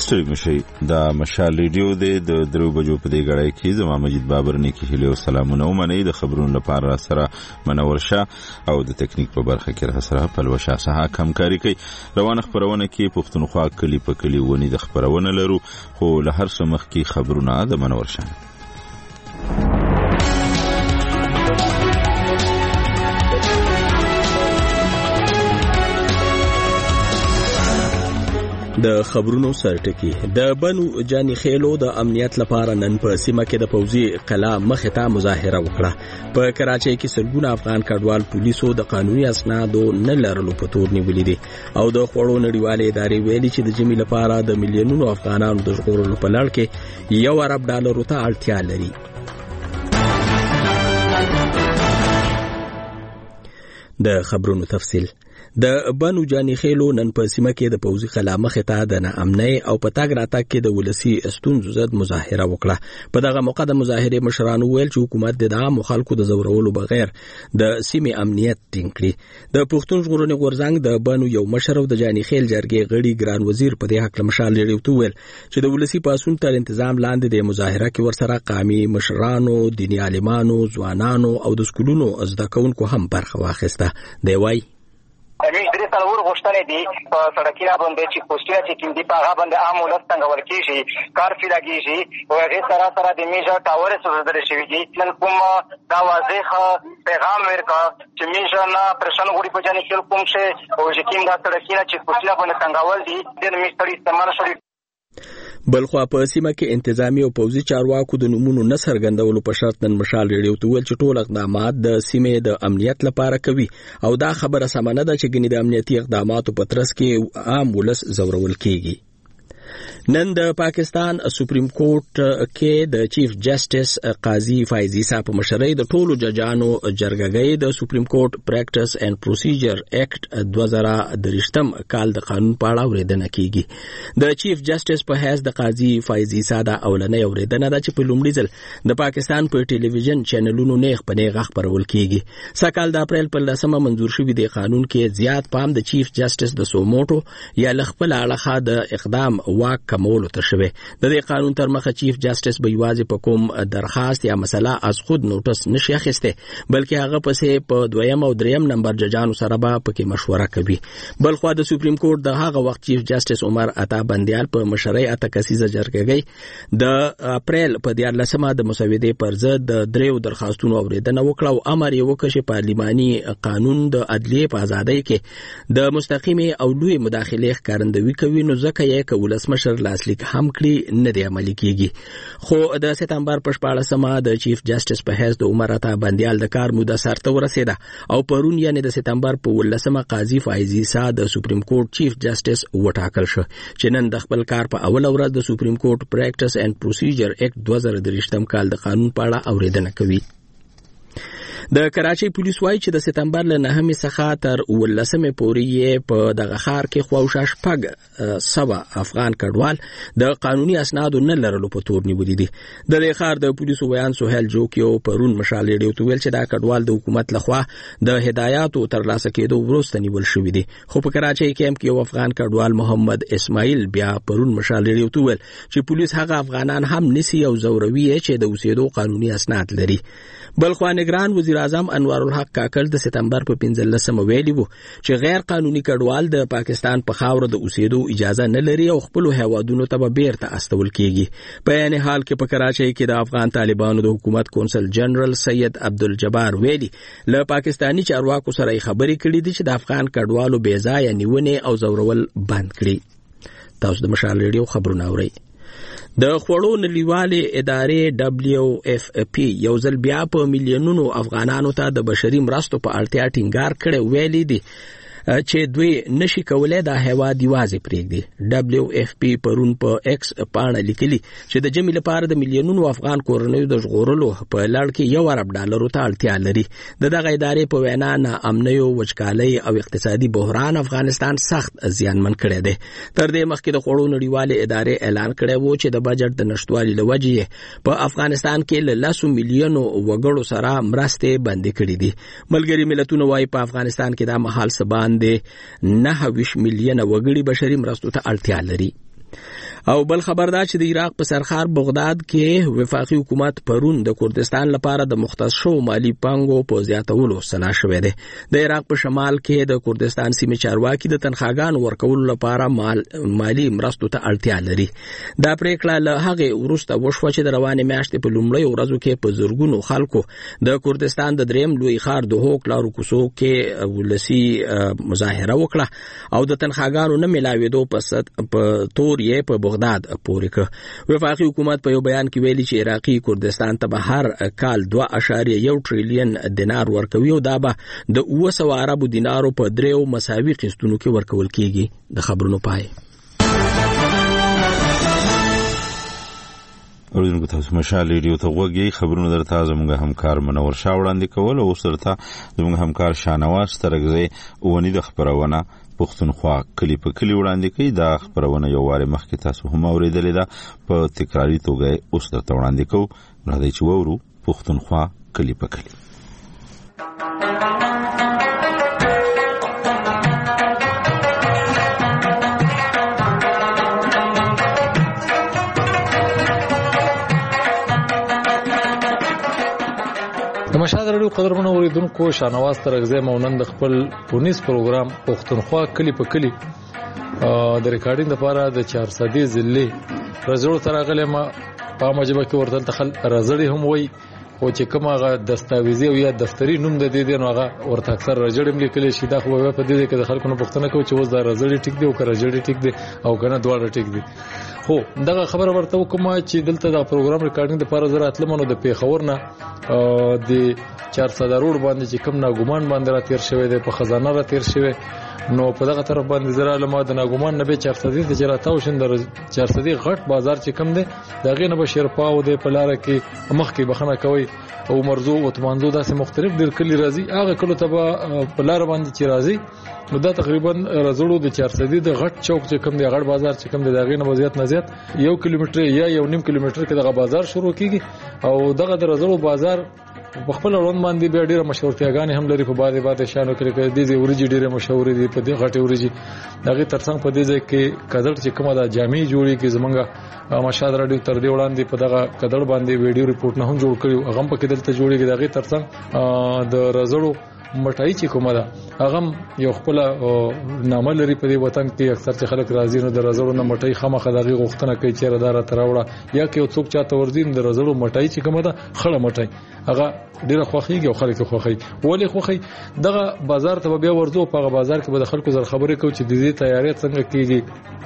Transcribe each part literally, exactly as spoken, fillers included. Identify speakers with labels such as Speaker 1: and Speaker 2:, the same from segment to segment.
Speaker 1: ستړي مشي دا مشال ریډیو د درو بجو په دې غړای کې زما مجید بابر نه کې هلو سلامونه ومني د خبرونو لپاره سره منور شه او د تکنیک په برخه کې سره پلوشه سه همکاري کوي. روانه خبرونه کې پښتونخوا کلی په کلی ونی د خبرونه لرو خو له هر څه مخ کې خبرونه د منور شه.
Speaker 2: د خبرونو سرټکی د بنو جانی خېلو د امنیت لپاره نن په سیمه کې د پوځي قلا مخې ته مظاهره وکړه. په کراچۍ کې سلګونه افغان کډوال پولیسو د قانوني اسنادو نه لرلو په تور نیولې دي او د خوړو نړیوالې ادارې ویلي چې د جمی لپاره د میلیونونو افغانانو د ژغورلو په لړ کې یو ارب ډالرو ته اړتیا لري. د خبرونو تفصیل د بنو جانی خېلو نن په سیمه کې د پوځي قلا مخې ته د ناامنۍ او په تاګ راتګ کې د ولسی ستونزو زد مظاهره وکړه. په دغه موقع د مظاهره مشرانو ویل چې حکومت د عام خلکو د زورولو بغیر د سیمې امنیت ټینګ کړي. د پښتون ژغورنې غورځنګ د بنو یو مشر د جانی خېل جرګې غړي ګران وزیر په دې حق مشال لري ویل چې د ولسی پاسون تر تنظیم لاندې د مظاهره کې ورسره قامي مشرانو، دیني عالمانو، ځوانانو او د سکولونو زده کوونکو هم برخه واخیسته. دی وای
Speaker 3: امي درې څلور غوښتنې دي په سړکینه باندې چې پوسټونه چې کوم دي په هغه باندې عام ولس څنګه ورکیږي کار فی لګیږي او هغه سره سره د میجا ټاور سره شوی دي. نن کوم دا واضح پیغام ورکا چې میجا نه پرشن غوړي په جاني کې کوم شه او چې کوم دا سړکینه چې پوسټونه باندې څنګه ول دي د میستري استعمال شوی.
Speaker 2: بلخوا په سیمه کې انتظامی او پوځي چارواکو د نمونو نه څرګندولو په شرط نن مشال ریډیو ته ویل چې ټول اقدامات د سیمې د امنیت لپاره کوي او دا خبره سمانه ده چې ګنې د امنیتي اقداماتو په ترڅ کې عام ولس زورول کیږي. نن د پاکستان سپریم کورټ کې د چیف جسټس قاضي فایزي صاحب په مشرۍ د ټولو ججانو جرګګۍ د سپریم کورټ پریکټس اینڈ پروسیجر ایکټ دوه زره درشتم کال د قانون په اړه اوریدنه کیږي. د چیف جسټس په حیث د قاضي فایزي صاحب اولنۍ اوریدنه ده چې په لومړي ځل د پاکستان په ټلویزیون چینلونو نه خپنه غږ خبرول کیږي. سکهال د اپریل په لسمه منظور شوی د قانون کې زیات پام د چیف جسټس د سوموټو یا لخپل اړه د اقدام واک کمولو ته شوی. د دې قانون تر مخه چیف جسټس به یوازې په کوم درخواست یا مسله از خود نوټس نشي اخیسته بلکې هغه پسې په دویم او دریم نمبر ججانو سره به پکې مشوره کوي. بلخو د سپریم کورټ د هغه وخت چیف جسټس عمر عطا بندیال په مشرۍ اته کسیزه جرګګۍ د اپریل په دیارلسمه د مسودې پر ضد د دریو درخواستونو اوریدنه وکړه او امر یې وکړ چې پارلماني قانون د عدلیې په ازادۍ کې د مستقیمه او لوی مداخله ښکارندوی کوي نو ځکه یې کولس مشر لاسلیک هم کړی نه دی عملي کیږي. خو د سپتمبر په شپاړسمه د چیف جسټس په حیث د عمر عطا بندیال د کار موده سرته ورسېده او پرون یعنی د سپتمبر په ولسمه قاضي فایزي صاحب د سپریم کورټ چیف جسټس وټاکل شو چې نن د خپل کار په اول ورځ د سپریم کورټ پریکټس اینڈ پروسیجر ایکټ دوه زره درشتم کال د قانون په اړه اوریدنه کوي. د کراچۍ پولیس وایي چې د سپتمبر له نهمې څخه تر ولسمې پورې په دغه ښار کې خواوشا شپږ سوه افغان کډوال د قانوني اسنادو نه لرلو په تور نیولي دي. د دې ښار د پولیسو ویان سهیل جوکیو پرون مشال ریډیو ته ویل چې دا کډوال د حکومت لخوا د هدایاتو ترلاسه کېدو وروسته نیول شوي دي. خو په کراچۍ کیمپ کې یو افغان کډوال محمد اسماعیل بیا پرون مشال ریډیو ته ویل چې پولیس هغه افغانان هم نسی او زوروي چې د اوسېدو قانوني اسناد لري. بلخوا نگران وزیر اعظم انوار الحق کاکړ د سپتمبر په پنځلسمه ویلي وو چې غیر قانوني کډوال د پاکستان په خاوره د اوسېدو اجازه نه لري او خپل هیوادونو ته به بیرته استول کیږي. په عین حال کې په کراچۍ کې د افغان طالبانو د حکومت کونسل جنرال سید عبدالجبار ویلي له پاکستانی چارواکو سره خبرې کړې دي چې د افغان کډوالو بې ځایه نیونې او زورول بند کړي. تاسو د مشال ریډیو خبرونه اورئ. د خوړو نړیوالې ادارې دبلیو اف پی یو ځل بیا په میلیونونو افغانانو ته د بشري مرستو په اړتیا ټینګار کړی ویلي دي چې دوی نشي کولای دا هیواد یوازې پرېږدي. دبلیو اف پی پرون په ایکس پاڼه لیکلي چې د جمی لپاره د میلیونونو افغان کورنیو د ژغورلو په لړ کې یو ارب ډالرو ته اړتیا لري. د دغه ادارې په وینا ناامنۍ او وچکالۍ او اقتصادي بحران افغانستان سخت زیانمن کړی دی. تر دې مخکې د خوړو نړیوالې ادارې اعلان کړی و چې د بجټ د نشټوالي له وجې په افغانستان کې له لسو میلیونو وګړو سره مرستې بندي کړي دي. ملګري ملتونه وايي په افغانستان کې دا مهال سبان د نه ویش میلیونه وګړي بشري مرستو ته اړتیا لري. او بل خبر دا چې د عراق په سرخار بغداد کې وفاقي حکومت پرون د کردستان لپاره د مختص شو مالی پانګو په زیاتولو سلا شوې ده. د عراق په شمال کې د کردستان سیمې چارواکي د تنخواګانو ورکولو لپاره مال مالی مرستو ته اړتیا لري. دا پریکړه له هغه وروسته وشوه چې د روانې میاشتې په لومړۍ ورځو کې په زرګونو خلکو د کردستان د دریم لوی ښار د هوک لارو کوڅو کې ولسی مظاهره وکړه او د تنخواګانو نه ملاوېدو په تور یې په بغداد پورې کړ. وفاقي حکومت په یو بیان کې ویلي چې عراقي کردستان ته به هر کال دوه اعشاریه یو ټریلیون دینار ورکوي او دا به د اوه سوه عربو دینارو په دریو مساوي قسطونو کې ورکول کیږي. د خبرونو پای.
Speaker 1: اوریدونکو تاسو مشال ریډیو ته وګورئ. خبرونه درته زموږ همکار منور شاه وړاندې کول او سره زموږ همکار شانواز ترغزی ونی د خبرونه پښتونخوا کلی په کلی وړاندې کوي. دا خبرونه یو واره مخکې تاسو هم اوریدلې ده په تکراری توګه اوس درته وړاندې کوو. راځئ چې وورو پښتونخوا کلی په کلی.
Speaker 4: د مشاهده رادیو قدرمنو اوریدونکو شانواز ترغزی مونن د خپل پونیس پروګرام پښتونخوا کلی په کلی د ریکارډینګ لپاره د چار سدي ضلع رزړو ترغله ما په مجبه کې ورته تخل رزړی هم وای او چې کومه دستاویزي او یا دفتری نوم د دې نو هغه ورته اکثر رزړم لیکل شي دا خو په دې کې د خلکو نه پوښتنه کوي چې وز دا رزړی ټیک دی او که رزړی ټیک دی او کنه دواړه ټیک دی. خو دغه خبره ورته کومه چې دلته دا پروګرام ریکارډینګ لپاره زه راتلم نو د پیښور نه د چار سده روډ باندې چې کوم ناګومان باندې را تیر شوی دی په خزانه را تیر شوی نو په دغه طرف باندې زرا لمه د ناګومان نه به چار سده د چرتاو شندر چار سده غټ بازار چې کم دی دغه نه به شرپاو دی په لار کې مخ کې بخنه کوي او مرزو او تمانزو داسې مختلف ډیر کلی راځي هغه کله ته په لار باندې چې راځي نو دا تقریبا رزړو د چار سده د غټ چوک چې کم دی غټ بازار چې کم دی دغه نه وضعیت نه زیات یو کیلومتر یا یو نیم کیلومتر کې دغه بازار شروع کیږي او دغه د رزړو بازار په خپل روان باندې به ډیره مشهورتیاګانې هم لري په باندې باندې شانو کې کې د دې ورجی ډیره مشهور دي په دې غټه ورجی دغه ترڅنګ په دې ځای کې کډړ چې کومه د جامع جوړي کې زمونږه مشاهده رادیو تر دې وړاندې په دغه کډړ باندې ویډیو ریپورت نه هم جوړ کړو هغه په کې دلته جوړي کې دغه ترڅنګ د رزړو مټای چې کومه ده هغه یو خپل نامه لري په دې وطن کې اکثر چې خلک راځي نو د رزړو نه مټای خامخا دغه غوښتنه کوي چې ردار تراوړه یا کې څوک چاته ورزین د رزړو مټای چې کومه ده خړه مټای هغه ډیره خوخیږي او خلک خوخی ولې خوخی دغه بازار ته بیا ورځو په بازار کې به د خلکو زر خبرې کوي چې د دې تیاری څنګه کیږي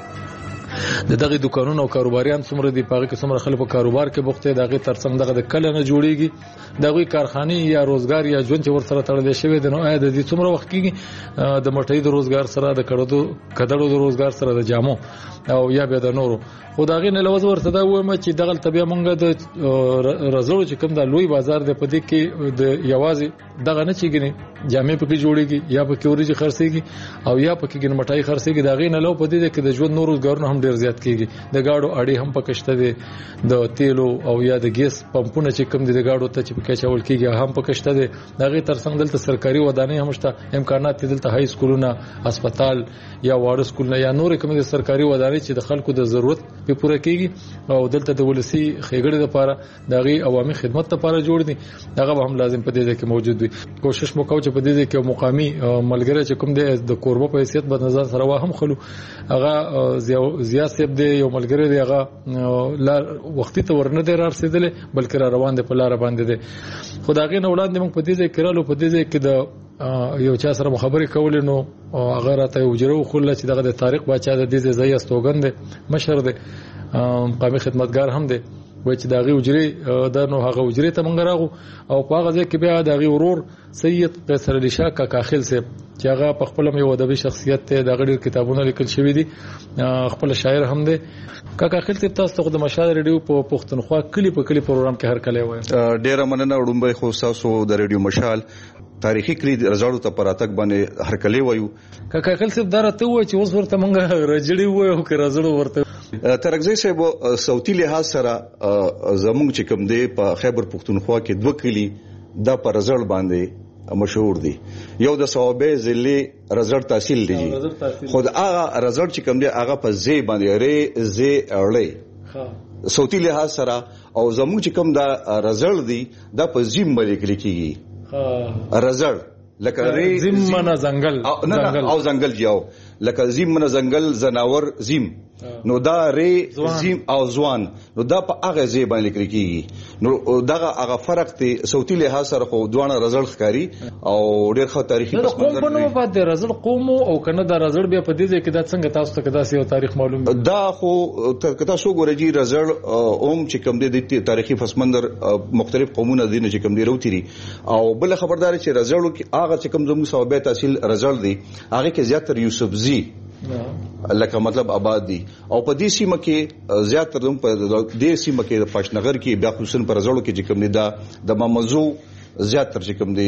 Speaker 4: د دغه دکانونو او کاروباریان څومره دي پاره کې څومره خلک په کاروبار کې بوخته دغه ترڅنګ دغه د کله نه جوړیږي دغه کارخانه یا روزګار یا ژوند چې ور سره تړل شوی دی نو آیا د دې څومره وخت کېږي د مټۍ د روزګار سره د کډو کډړو د روزګار سره د جامو او یا به د نورو خو دغه نه لوز ورته دا وایم چې دغه طبيعه مونږ د رزړو چې کوم د لوی بازار د پدې کې د یوازې دغه نه چېګني جامې پکې جوړيږي یا پکې ورېږي خرڅيږي او یا پکې ګن مټای خرڅيږي دغه نه لو پدې کې د ژوند نورو ګورنه هم ډیر زیات کیږي د گاډو اړې هم پکشته دي د تیلو او یا د ګیس پمپونه چې کوم دي د گاډو ته چې پکې چول کیږي هم پکشته دي دغه ترڅنګ دلته سرکاري ودانۍ هم شته امکانات دلته هاي سکولونه هسپتال یا واړه سکولونه یا نور کوم دي سرکاري ودانۍ چې د خلکو د ضرورت په پوره کیږي او دلته د ولسی خېګړې لپاره دغه عوامي خدمت لپاره جوړ دي دغه هم لازم په دې کې موجود وي کوشش وکاو چې په دې کې مقامي ملګری چې کوم دي د کوربه په حیثیت باندې نظر سره وهم خلو هغه زیاسب دی یو ملګری دی هغه لار وختي ته ورنه دی رارسیدل بلکې را روان دی په لار باندې دی خدایغه نه وړاندې موږ په دې کې رالو په دې کې د یو چا سره خبرې کولې نو هغه راته وجرو خل چې دغه د تاریخ بچا د دې ځای استوګند مشر دی قومي خدمتګار هم دی وای چې داغي وجري د نو هغه وجري ته مونږ راغو او په هغه ځای کې بیا داغي ورور سید قیصر علي شاه کا کاخل سے چې هغه په خپل یو ادبي شخصیت ته د غړي کتابونه لیکل شوی دي خپل شاعر هم دی کا کاخل سے تاسو د مشاهده ریډیو په پښتونخوا کلی په کلی پروګرام کې هر کله وای
Speaker 5: ډیره مننه وډمبه خو تاسو د ریډیو مشال تاریخي کلی رزاړو ته پراتک باندې هر کله وایو
Speaker 4: کا کاخل سے درته و چې اوس ورته مونږ رجړی وای او که رزړو ورته
Speaker 5: ترغزی صاحب صوتي لحاظ سره زموږ چې کوم دی په خیبر پښتونخوا کې دوه کلی د پرزړ باندې مشهور دي. یو د صوابه ضلع رزړ تحصیل دی خود هغه رزړ چې کوم دی هغه په زی باندې ری زی اړلې صوتي لحاظ سره او زموږ چې کوم دا رزړ دی دا په زیم باندې لیکيږي رزړ لکه ری
Speaker 4: زیم من زنګل
Speaker 5: او زنګل جاو لکه زیم من زنګل زناور زیم نو دا ری زیم او ځوان نو دا په هغه ځای باندې لیکل کیږي نو دغه هغه فرق دی صوتي لحاظ سره خو دوه رزړ ښکاری او ډېر ښه تاریخي
Speaker 4: پس منظر دی. قوم په د رزړ قوم او کنه د رزړ بیا په دې ځای کې دا څنګه تاسو ته کدا سي تاریخ معلوم
Speaker 5: دا خو کدا سو ګورجی رزړ اوم چې کوم دی تاریخي پس منظر مختلف قومونه دي چې کوم دی روتيري او بل خبردار چې رزړ کې هغه چې کوم زموږ صوبه تحصیل رزړ دی هغه کې زیاتره یوسفزي لکه مطلب آباد دي او په دې سیمه کې زیاتره په دې سیمه کې د پښنغر کې بیا خصوصا پر زړو کې چې کوم دي دا د ممزو زیاتره چې کوم دي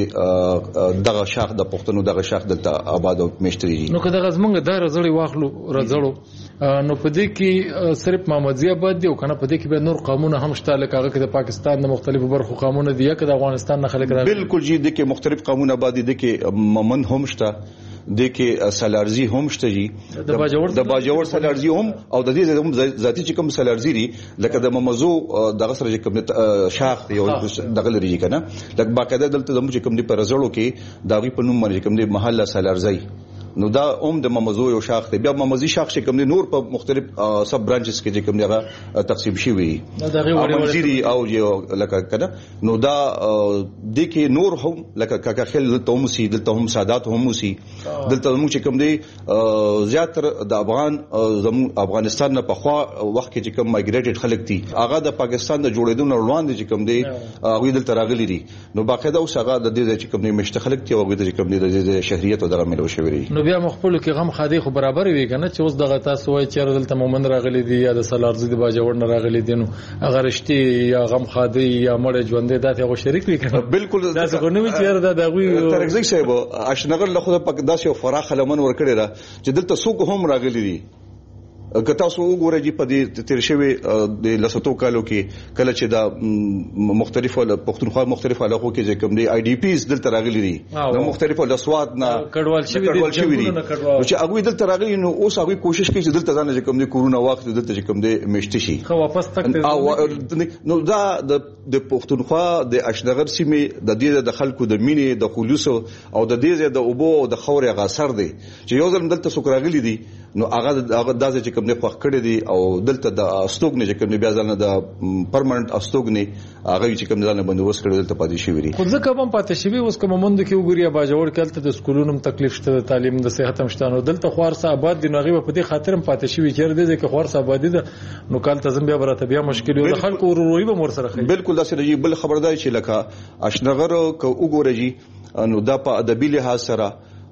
Speaker 5: دغه شاخ د پښتنو دغه شاخ د آباد او مشتري
Speaker 4: نو که دغه زمونږ د رزړی واخلو رزړو نو په دې کې صرف محمدزي آباد دی او کنه په دې کې به نور قومونه هم شته لکه هغه کې د پاکستان د مختلفو برخو قومونه دي یا د افغانستان نه خلک راځي
Speaker 5: بالکل جی د کې مختلف قومونه آباد دي کې ممن هم شته د کې سالارزي هم شته جی د باجوړ سالارزي هم او د دې هم ذاتی چې کوم سالارزي دي لکه د ممزو دغه سره چې کوم شاخ دی او دغه لري کنه لکه باقاعده دلته د چې کوم دی پر زړو کې داغي په نوم باندې کوم دی محله سالارزي نو دا اوم د ممزو یو شاخ دی بیا ممزي شاخ چې کوم دی نور په مختلف سب برانچز کې چې کوم دی هغه تقسیم شي وي منځري او یو لکه کنه نو دا د کې نور هم لکه کاکا خل دلته هم سي دلته هم سادات هم سي دلته هم چې کوم دی زیاتره د افغان زمو افغانستان نه په خوا وخت کې چې کوم مایګریټډ خلک دي هغه د پاکستان د جوړېدو نه روان دي چې کوم دی هغه دلته راغلي دي نو باقاعده اوس هغه د دې چې کوم دی مشت خلک دي او هغه د کوم دی د شهريت او دغه ملو شوی
Speaker 4: بیا مخبل کې غم خادي خو برابر وي کنه چې اوس دغه تاسو وای چې دلته مومن راغلي دي یا د سالارزي د باجوړ نه راغلي دي نو هغه رښتي یا غم خادي یا مړ ژوندې داسې غو شریک وي کنه
Speaker 5: بالکل
Speaker 4: داسې غو نه وي چې دا دغوی
Speaker 5: ترګزي صاحب اشنغر له خو په داسې فراخ لمن ور کړی را چې دلته څوک هم راغلي دي که تاسو وګورئ چې په دې تیر شوی د لساتو کالو کې کله چې دا مختلفو پښتونخوا مختلفو علاقو کې چې کوم دی آی ډی پیز دلته راغلي دي نو مختلفو د سواد نه
Speaker 4: کډوال شوی دي
Speaker 5: چې هغه دلته راغلي نو اوس هغه کوشش کوي چې دلته ځان چې کوم دی کورونا وخت دلته چې کوم دی مشت شي
Speaker 4: خو واپس تک
Speaker 5: نو دا د پښتونخوا د اشنغر سیمې د دې د خلکو د مینې د خلوص او د دې د اوبو او د خوري غاصر دي چې یو ځل دلته سوک راغلي دي نو هغه هغه داسې چې کوم نه خوښ کړی دي او دلته د استوګنې چې کوم نه بیا ځنه د پرمننت استوګنې هغه چې کوم ځنه بندوبست کړی دلته پاتې شي وری
Speaker 4: خو ځکه هم پاتې شي اوس کوم مند کې وګوریا باجوړ کله د سکولونو تکلیف شته د تعلیم د صحت هم شته نو دلته خوارسه آباد دي نو هغه په دې خاطر هم پاتې شي چې دې کې خوارسه آبادی ده نو کال تزم بیا برته بیا مشکل وي خلکو وروي به مور سره خي
Speaker 5: بالکل داسې دی بل خبردار چې لکه اشنغر کو وګورږي نو دا په ادبي لحاظ سره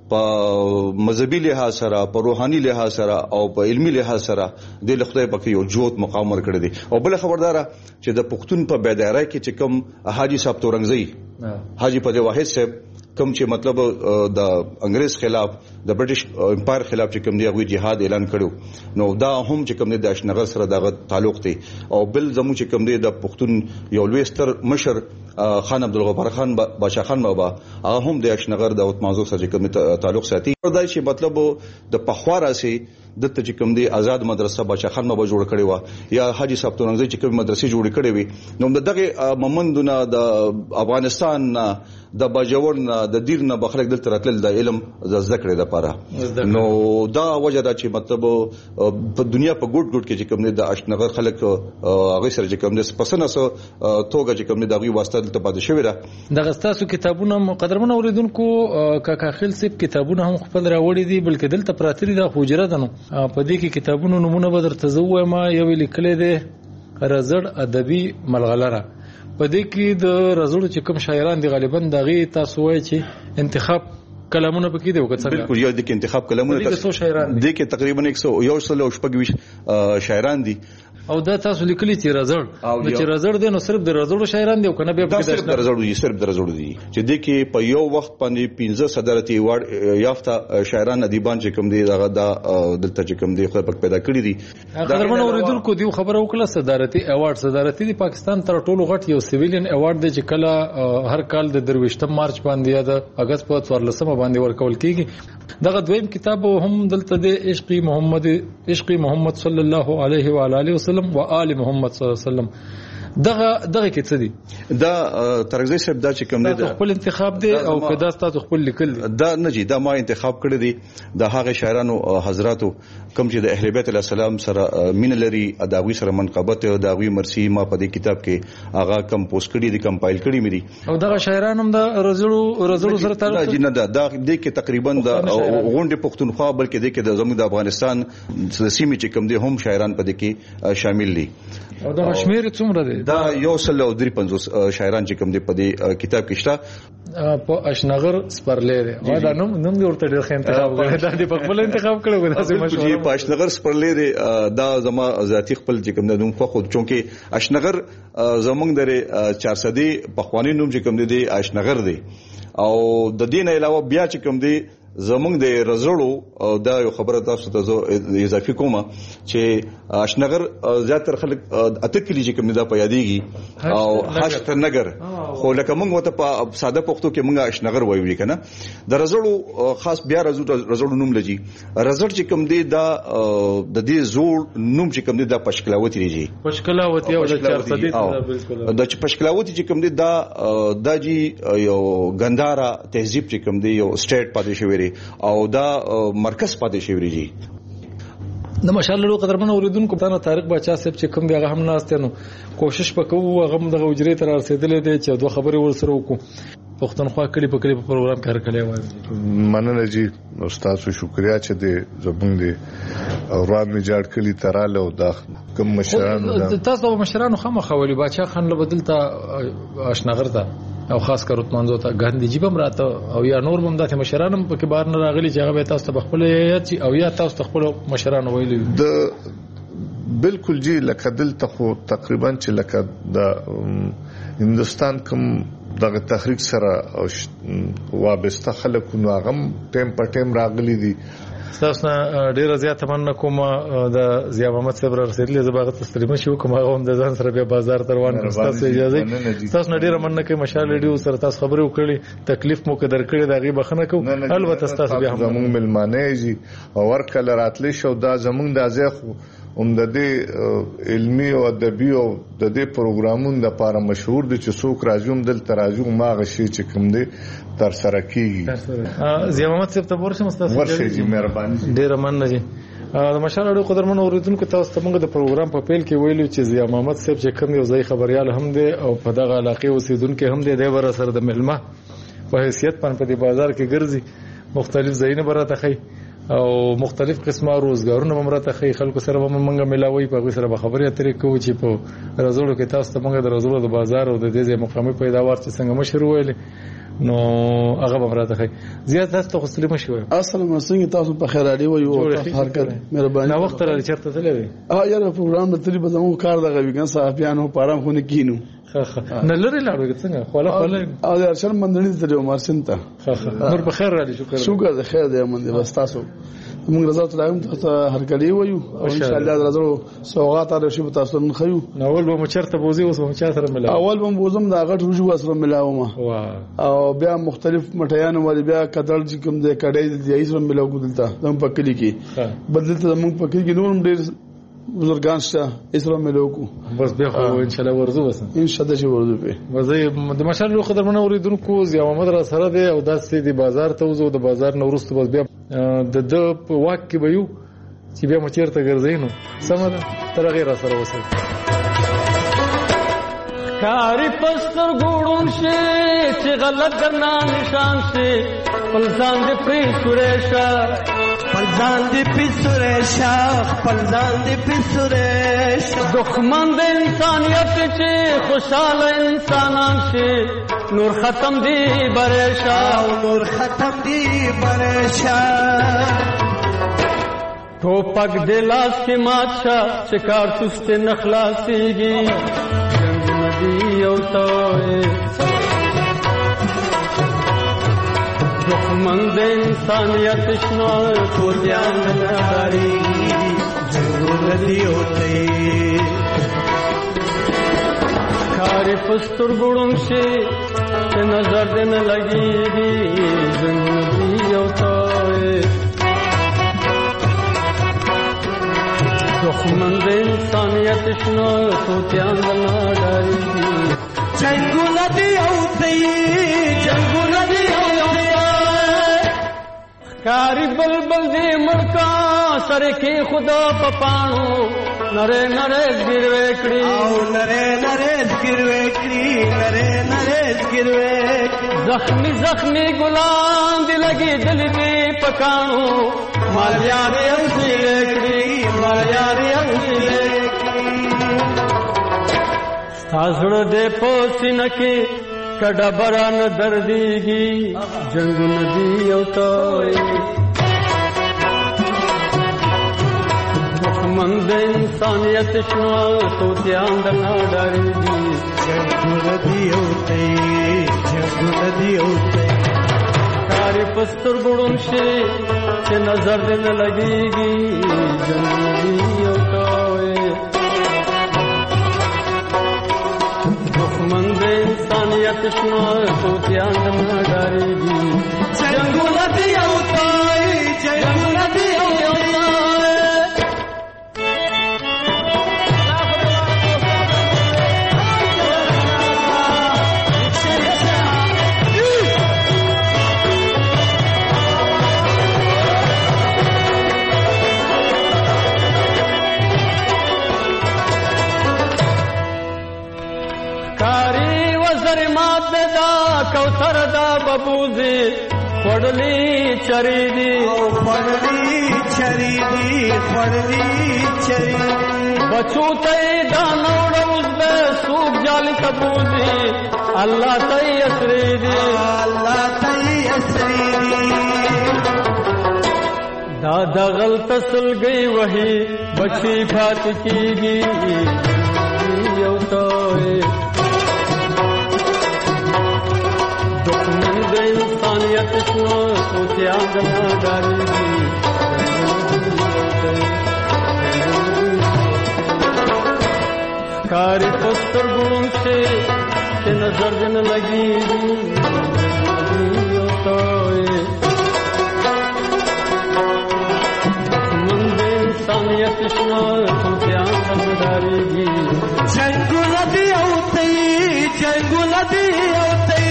Speaker 5: په مذهبي لحاظ سره په روحاني لحاظ سره او په علمي لحاظ سره د لخدای پکې یو جوت مقام ور کړی دی او بل خبردار چې د پښتون په بیداری کې چې کوم حاجی صاحب تورنګزئی حاجی په واحد صاحب کوم چې مطلب د انګريز خلاف د برټش امپایر خلاف چې کوم دی هغه جهاد اعلان کړو نو دا هم چې کوم دی د اشنغر سره دغه تعلق دی او بل زمو چې کوم دی د پښتون یو لويستر مشر خان عبدالغفار خان بادشاہ خان بابا هغه هم د اشنغر د اوتمازو سره کوم تعلق ساتي دا چې مطلب د پخواره سي د ته چې کوم دی آزاد مدرسه بادشاہ خان بابا جوړ کړی و یا حاجی صاحب تورنګزئی چې کوم مدرسې جوړ کړې وي نو دغه ممندونه د افغانستان د باجوړ نه د دیر نه بخلک دلته راتل د علم د ذکر لپاره نو دا وجه دا چې مطلب په دنیا په ګډ ګډ کې چې کوم د اشنغر خلک هغه سره چې کوم د پسنه سو توګه چې کوم د دغه واسطه دلته پاتې شوی را
Speaker 4: د غستاسو کتابونه مقدرمن اوریدونکو کاکا خیل سیب کتابونه هم خپل راوړي دي بلکې دلته پراتري د حجره ده نو په دې کې کتابونو نمونه به درته زوه ما یو لیکل دي رزړ ادبي ملغلره په دې کې د رزړو چې کوم شاعران دي غالبا دغه تاسو وایي چې انتخاب کلامونه پکې دی وکړه
Speaker 5: بالکل یو د انتخاب کلامونه
Speaker 4: دي څو شاعران
Speaker 5: دي کې تقریبا یک سو یو سل او شپږ شاعران دي
Speaker 4: او دا تاسو لیکلي چې رزړ نو چې رزړ دی نو صرف د رزړو شاعران دی کنه به
Speaker 5: دا صرف د رزړو دي صرف د رزړو دي چې د کې په یو وخت باندې پنځه صدارتي ایوارډ یافته شاعران ادیبان چې کوم دي دغه د دلته چې کوم دي خو پک پیدا کړی دي
Speaker 4: خبرونه اوریدونکو دی خبره وکړه صدارتي ایوارډ صدارتي د پاکستان تر ټولو غټ یو سیویلین ایوارډ دی چې کله هر کال د درویشتم مارچ باندې یا د اگست په څوارلسمه باندې ورکول کیږي دغه دویم کتاب هم دلته د عشق محمد عشق محمد صلی الله علیه و آله وسلم و آل محمد صلی الله علیه وسلم دغه دغه کې څه دي
Speaker 5: دا ترغزی صاحب دا چې کوم دی
Speaker 4: خپل انتخاب دی او کدا تاسو خپل لیکل
Speaker 5: دا نه جی دا ما انتخاب کړی دی د هغه شاعرانو حضراتو کوم چې د اهل بیت علیه السلام سره مين لري اداوی سره منقبت او داوی مرسی ما په دې کتاب کې هغه کم پوسټ کړی دي کمپایل کړی مې دي
Speaker 4: او دغه شاعران هم د رزړو رزړو سره تعلق
Speaker 5: نه جی نه دا د کې تقریبا د غونډه پښتونخوا بلکې د کې د زموږ د افغانستان سیمې چې کوم دي هم شاعران په دې کې شامل دي
Speaker 4: او دا شمیر څومره دی
Speaker 5: دا یو سل او درې پنځوس شاعران چې کوم دي په دې کتاب کې شته
Speaker 4: په اشنغر سپرلې دی دا نوم نوم دی ورته ډېر ښه انتخاب کړی دا دی په خپل انتخاب کړو دا سم مشوره
Speaker 5: په اشنغر سپرلې دی دا زما ذاتی خپل چې کوم نوم خو خود چونکه اشنغر زمونږ درې چار صدی په خواني نوم چې کوم دی اشنغر دی او د دین علاوه بیا چې کوم دی زمونږ د رزړو دا یو خبره تاسو ته زه اضافي کوم چې اشنغر زیاتره خلک اته کلی چې کوم دا په یادېږي او هشت نګر خو لکه موږ وته په ساده پښتو کې موږ اشنغر وایو کنه د رزړو خاص بیا رزړو نوم لږی رزړ چې کوم دی دا د دې زوړ نوم چې کوم دی دا پشکلاوتی دی
Speaker 4: پشکلاوتی او د چار صدی بالکل
Speaker 5: د پشکلاوتی چې کوم دی دا د جی یو غندارا تهذیب چې کوم دی یو سټیټ پاتې شوی او دا مرکز پاتې شوی دی
Speaker 4: د ماشاءالله قدرمن اوریدونکو ته طارق باچا صاحب چې کوم دی هغه هم ناشته نو کوشش وکړو هغه د غوجري تر رسیدلې دي چې دوه خبرې ورسره وکړو پښتونخوا کلی په کلی په پروګرام کې هر کلی وایي
Speaker 6: مننه جی استاد شکریا چې دې زبون دې اوران می جاړ کلی تراله او د کوم مشرانو
Speaker 4: تاسو مشرانو خامخولي باچا خان له بدلته اشنغر ته او خاص کر منځو ته ګاندی جی بم راته او یا نور بم دته مشرانم په کې بار نه راغلي چې هغه تاسو ته خپل یا او یا تاسو ته خپل مشرانو ویلي
Speaker 6: د بالکل جی لکه دلته خو تقریبا چې لکه د هندستان کوم دغه تحریک سره او وابسته خلک نو هغه ټیم په ټیم راغلي دي
Speaker 4: تاسو ډیره زیاته مننه کوم د ضیا محمد صاحب رسېدلې زباغت تسلیمه شو کوم هغه هم د ځان سره بیا بازار تروان تاسو اجازه تاسو ډیره مننه کوم مشال ډیو سره تاسو خبرې وکړي تکلیف مو قدر کړی دا غي بخنه کو البته تاسو بیا هم
Speaker 6: زموږ ملمانه جي او ورکل راتلی شو دا زموږ د ازخ هم د دې علمي او ادبي او د دې پروګرامونو لپاره مشهور دي چې څوک راځوم دل تراجو ما غشي چې کوم دي تر سره کیږي
Speaker 4: ضیا محمد صاحب ته ورشم تاسو
Speaker 6: ورشي جی مهرباني
Speaker 4: ډیر مننه جی د مشال قدرمن اوریدونکو تاسو ته موږ د پروګرام په پیل کې ویلو چې ضیا محمد صاحب چې کوم یو ځای خبريال هم دي او په دغه علاقې اوسیدونکو هم دي د ور سره د ملما په حیثیت باندې په بازار کې ګرځي مختلف ځایونه براته خي او مختلف قسمه روزګارونه ممرته خي خلکو سره مونږه ملاوي په سره خبرې اترې کوو چې په رزولو کې تاسو ته مونږ د رزولو د بازار او د دې مقامي پیداوار چې څنګه مشر ویلې نو هغه ممرته خي زیات تاسو ته سلیم شوی
Speaker 7: السلام علیکم تاسو په خیر اړې وي او هر کله مهرباني
Speaker 4: نو وخت لري چرته تللی
Speaker 7: اه یاره پروګرام د تری په زمو کار دغه ویګن صحافیانو پارام خو نه کینو
Speaker 4: نه لري لاړو څنګه خلا خلا
Speaker 7: او د ارشد مندنی ته عمر سنت
Speaker 4: نور په خیر را شکر
Speaker 7: شکر د خیر د مند بس تاسو موږ رضا تلایم ته هر کله ویو او ان شاء الله رضا سوغات را شي تاسو نن خيو
Speaker 4: نو اول به مچرته بوزي اوس هم چا سره ملاو
Speaker 7: اول به بوزم دا غټ رجو سره ملاو ما او بیا مختلف مټیان ول بیا کدل چې کوم د کډای د ایسره ملاو ګدلتا زم پکلی کې بدلته موږ پکلی کې نور ډیر بزرگان شته اسره ملو کو
Speaker 4: بس بیا خو ان شاء الله ورزو بس
Speaker 7: ان شاء الله چې ورزو په
Speaker 4: وځي د مشال قدرمن اوریدونکو ضیا محمد را سره دی او داسې دی بازار ته وزو د بازار نو ورسته بس بیا د د واک کې به یو چې بیا مچیرته ګرځینو سمه تر غیر سره وسه کاری پستر ګوډون شي چې غلط کرنا نشان شي پلسان دې پری سورېشا
Speaker 8: پلزان دی پیسوریشا پلزان دی پیسوریشا
Speaker 4: دخمن د انسانیت چې خوشاله انسانان شي نور ختم دی بریشا
Speaker 8: نور ختم دی بریشا
Speaker 9: ټوپک د لاس کې مات شه چې کارتوس ته نه خلاصېږي جنګونه دي یو توی دښمن د انسانیت شنو توتیان نه ډارېږي جنګونه دي یو توی ښکاري په سترګو ړوند شي چې نظر دې نه لګېږي جنګونه دي یو توی دښمن د انسانیت شنو توتیان نه ډارېږي جنګونه دي یو توی جنګونه دي یو توی ښکاري بلبل دې مړکا سره کې خدا په پاڼو نره نره ګروي کړی او نره نره ګروي کړی نره نره ګروي زخمی زخمی ګلان دی لګي دل دې پکانو مال یار یو دې کړی مال یار یو دې تاسو دې پوسینه کې کډه بران درديږي جنگونه دی یو توي دښمن د انسانیت شنو توتیان د نه ډارېږي جنګونه دی یو توي جنګونه دی یو توي ښکاري په سترګو ړوند شي چې نظر دې نه لګېږي جنګونه دی یو توي دښمن د انسانیت شنو توتیان د نه ډارېږي جنګونه دی یو توی جنګونه دی یو توی کوثر دا ببوزي خړلې چری دي او خړلې چری دي خړلې چری بچو ته دا نوړ اوس به سوق جال تبوزي الله ته اسري دي الله ته اسري دي دا دغل تسلګي وਹੀ بچي فات کیږي یو توي دښمن د انسانیت شنو توتیان د نه ډارېږي ښکاري په سترګو ړوند شي چې نظر دې نه لګېږي یو توی دښمن د انسانیت شنو توتیان د نه ډارېږي جنګونه دي یو توی جنګونه دي یو توی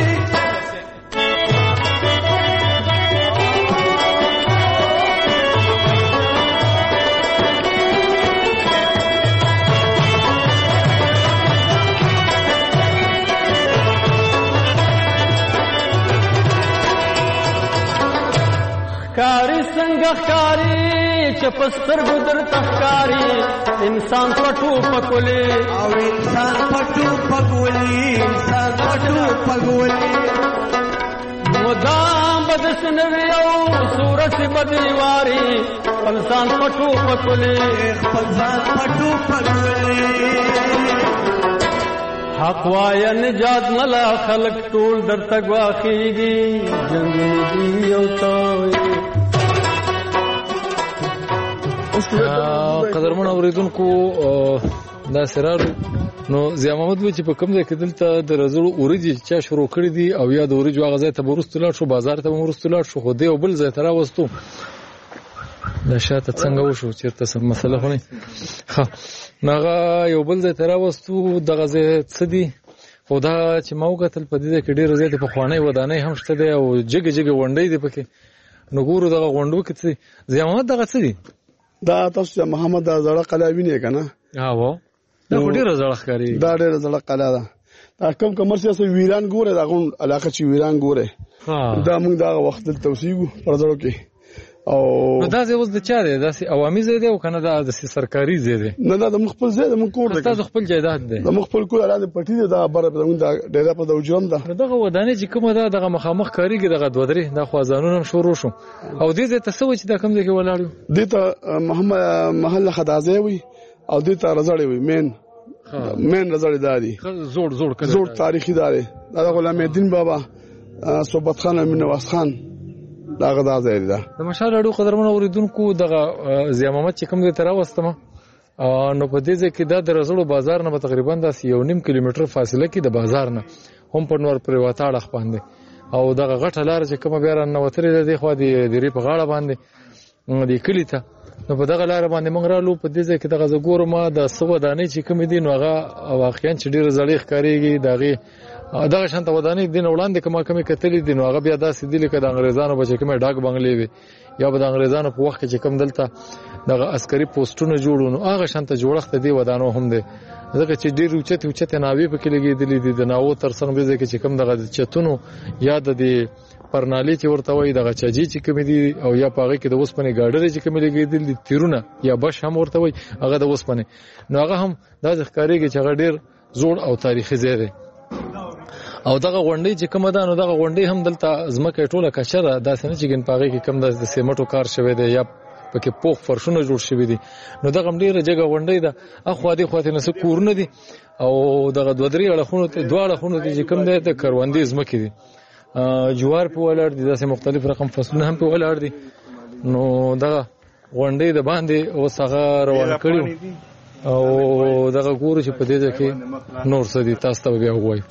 Speaker 9: ښکاري څنګه ښکاري چې په سترګو درته ښکاري انسان پټو پکولي او انسان پټو پکولي انسان پټو پکولي مدام بدس نوي او صورت بدیواري انسان پټو پکولي انسان پټو پکولي حق وایا نجات نلا خلق ټول درته غواخيږي جنګونه دی یو توي
Speaker 4: قدرمن اوریدونکو دا سرار نو ضیا محمد و چې په کوم ځای کې دلته د رزړو اوریجی چا شروع کړی دی او یا د اوریجو هغه ځای ته ورستو لاړ شو بازار ته ورستو لاړ شو خو دی او بل ځای ته راوستو دا شاته څنګه وشو چیرته سم مسله خو نه ښه ناغه یو بل ځای ته راوستو دغه ځای څه دی خو دا چې ما وکتل په دې کې ډېر زیات په خوانې ودانې هم شته دی او جګ جګ غونډې دی پکې نو ګورو دغه غونډو کې څه ضیا محمد دغه څه دی
Speaker 7: دا تاسو محمد دا زړه قلعه وینئ کنه
Speaker 4: ها و دا ډېر زړه ښکاری
Speaker 7: دا ډېر زړه قلعه ده دا کوم کمرشل سره ویران ګوره دا غون علاقه چې ویران ګوره دا موږ دا وخت دلته اوسېږو پر ځړو کې او
Speaker 4: نو دا ځای اوس د چا دی؟ داسې عوامي ځای دی او که نه دا داسې سرکاري ځای دی؟
Speaker 7: نه دا د مخ خپل ځای د مونږ کور دی.
Speaker 4: ستاسو خپل جایداد دی؟
Speaker 7: د مخ خپل کور اراده پټي دی، دا بره په مونږ د ډیره په د اجرام ده.
Speaker 4: نو دغه ودانۍ چې کومه ده دغه مخامخ کاریږي دغه دوه درې دا خوازانونه هم شروع شو او دې ځای ته څه وایي چې دا کوم ځای کې ولاړ یو؟
Speaker 7: دې ته محمد محله خدازی وي او دې ته رزړې وي. مین مین رزړې دا دي،
Speaker 4: زوړ زوړ کله
Speaker 7: زوړ تاریخي دا دی. دا غلام الدین بابا صوبت خان امین نواز خان دا غدا ځای دی.
Speaker 4: د مشال اړو قدرمنو اوریدونکو دغه ضیا محمد چې کوم ځای ته راوستم نو په دې ځای کې دا د رزړو بازار نه تقریبا داسې یو نیم کیلومتر فاصله کې د بازار نه هم په نور پرې وتا اړه باندې او دغه غټه لار چې کومه بیا رانه وترې ده خو د دې په غاړه باندې د کلی ته نو په دغه لار باندې موږ رالو. په دې ځای کې دغه زګور ما د سو ودانۍ چې کوم دي نو هغه واقعا چې ډیر زړې ښکاریږي دغه دغه شانته ودانۍ دین وړاندې کومه کومه کتلې دي نو هغه بیا داسې دي لکه د انګريزانو بچ کومه ډاک بنگلې وي یا به د انګريزانو په وخت کې کوم دلته دغه عسکري پوسټونه جوړونو هغه شانته جوړښت دی ودانو هم دی ځکه چې ډیر اوچته اوچته ناوی په کې لګېدلې دي د ناو تر څنګ به ځکه چې کوم دغه چتونو یا د پرنالي چې ورته وایي دغه چاجي چې کوم دي او یا پاغه کې د اوسپنې ګاډرې چې کوم لګېدلې تیرونه یا بش هم ورته وایي هغه د اوسپنې نو هغه هم دا ښکاریږي چې هغه ډیر زوړ او تاریخي ځای دی. او دغه غونډې چې کومه ده نو دغه غونډې هم دلته ځمکه ټوله کچره داسې نه چې ګن پاغه کې کم د سیمټو کار شوی دی یا پکې پوخ فرشونه جوړ شوی دي نو دغه ډیره جګه غونډې ده اخو دې خواته نه کورونه دي او دغه دوه درې اړخونو ته دوه اړخونو ته چې کوم دی ته کروندې ځمکې دي جوار په ولاړ دي داسې مختلف رقم فصلونه هم په ولاړ دي نو دغه غونډې د باندې اوس هغه روان کړیو او دغه ګورو چې په دې ځکه نور څه دي تاسو ته بیا وایي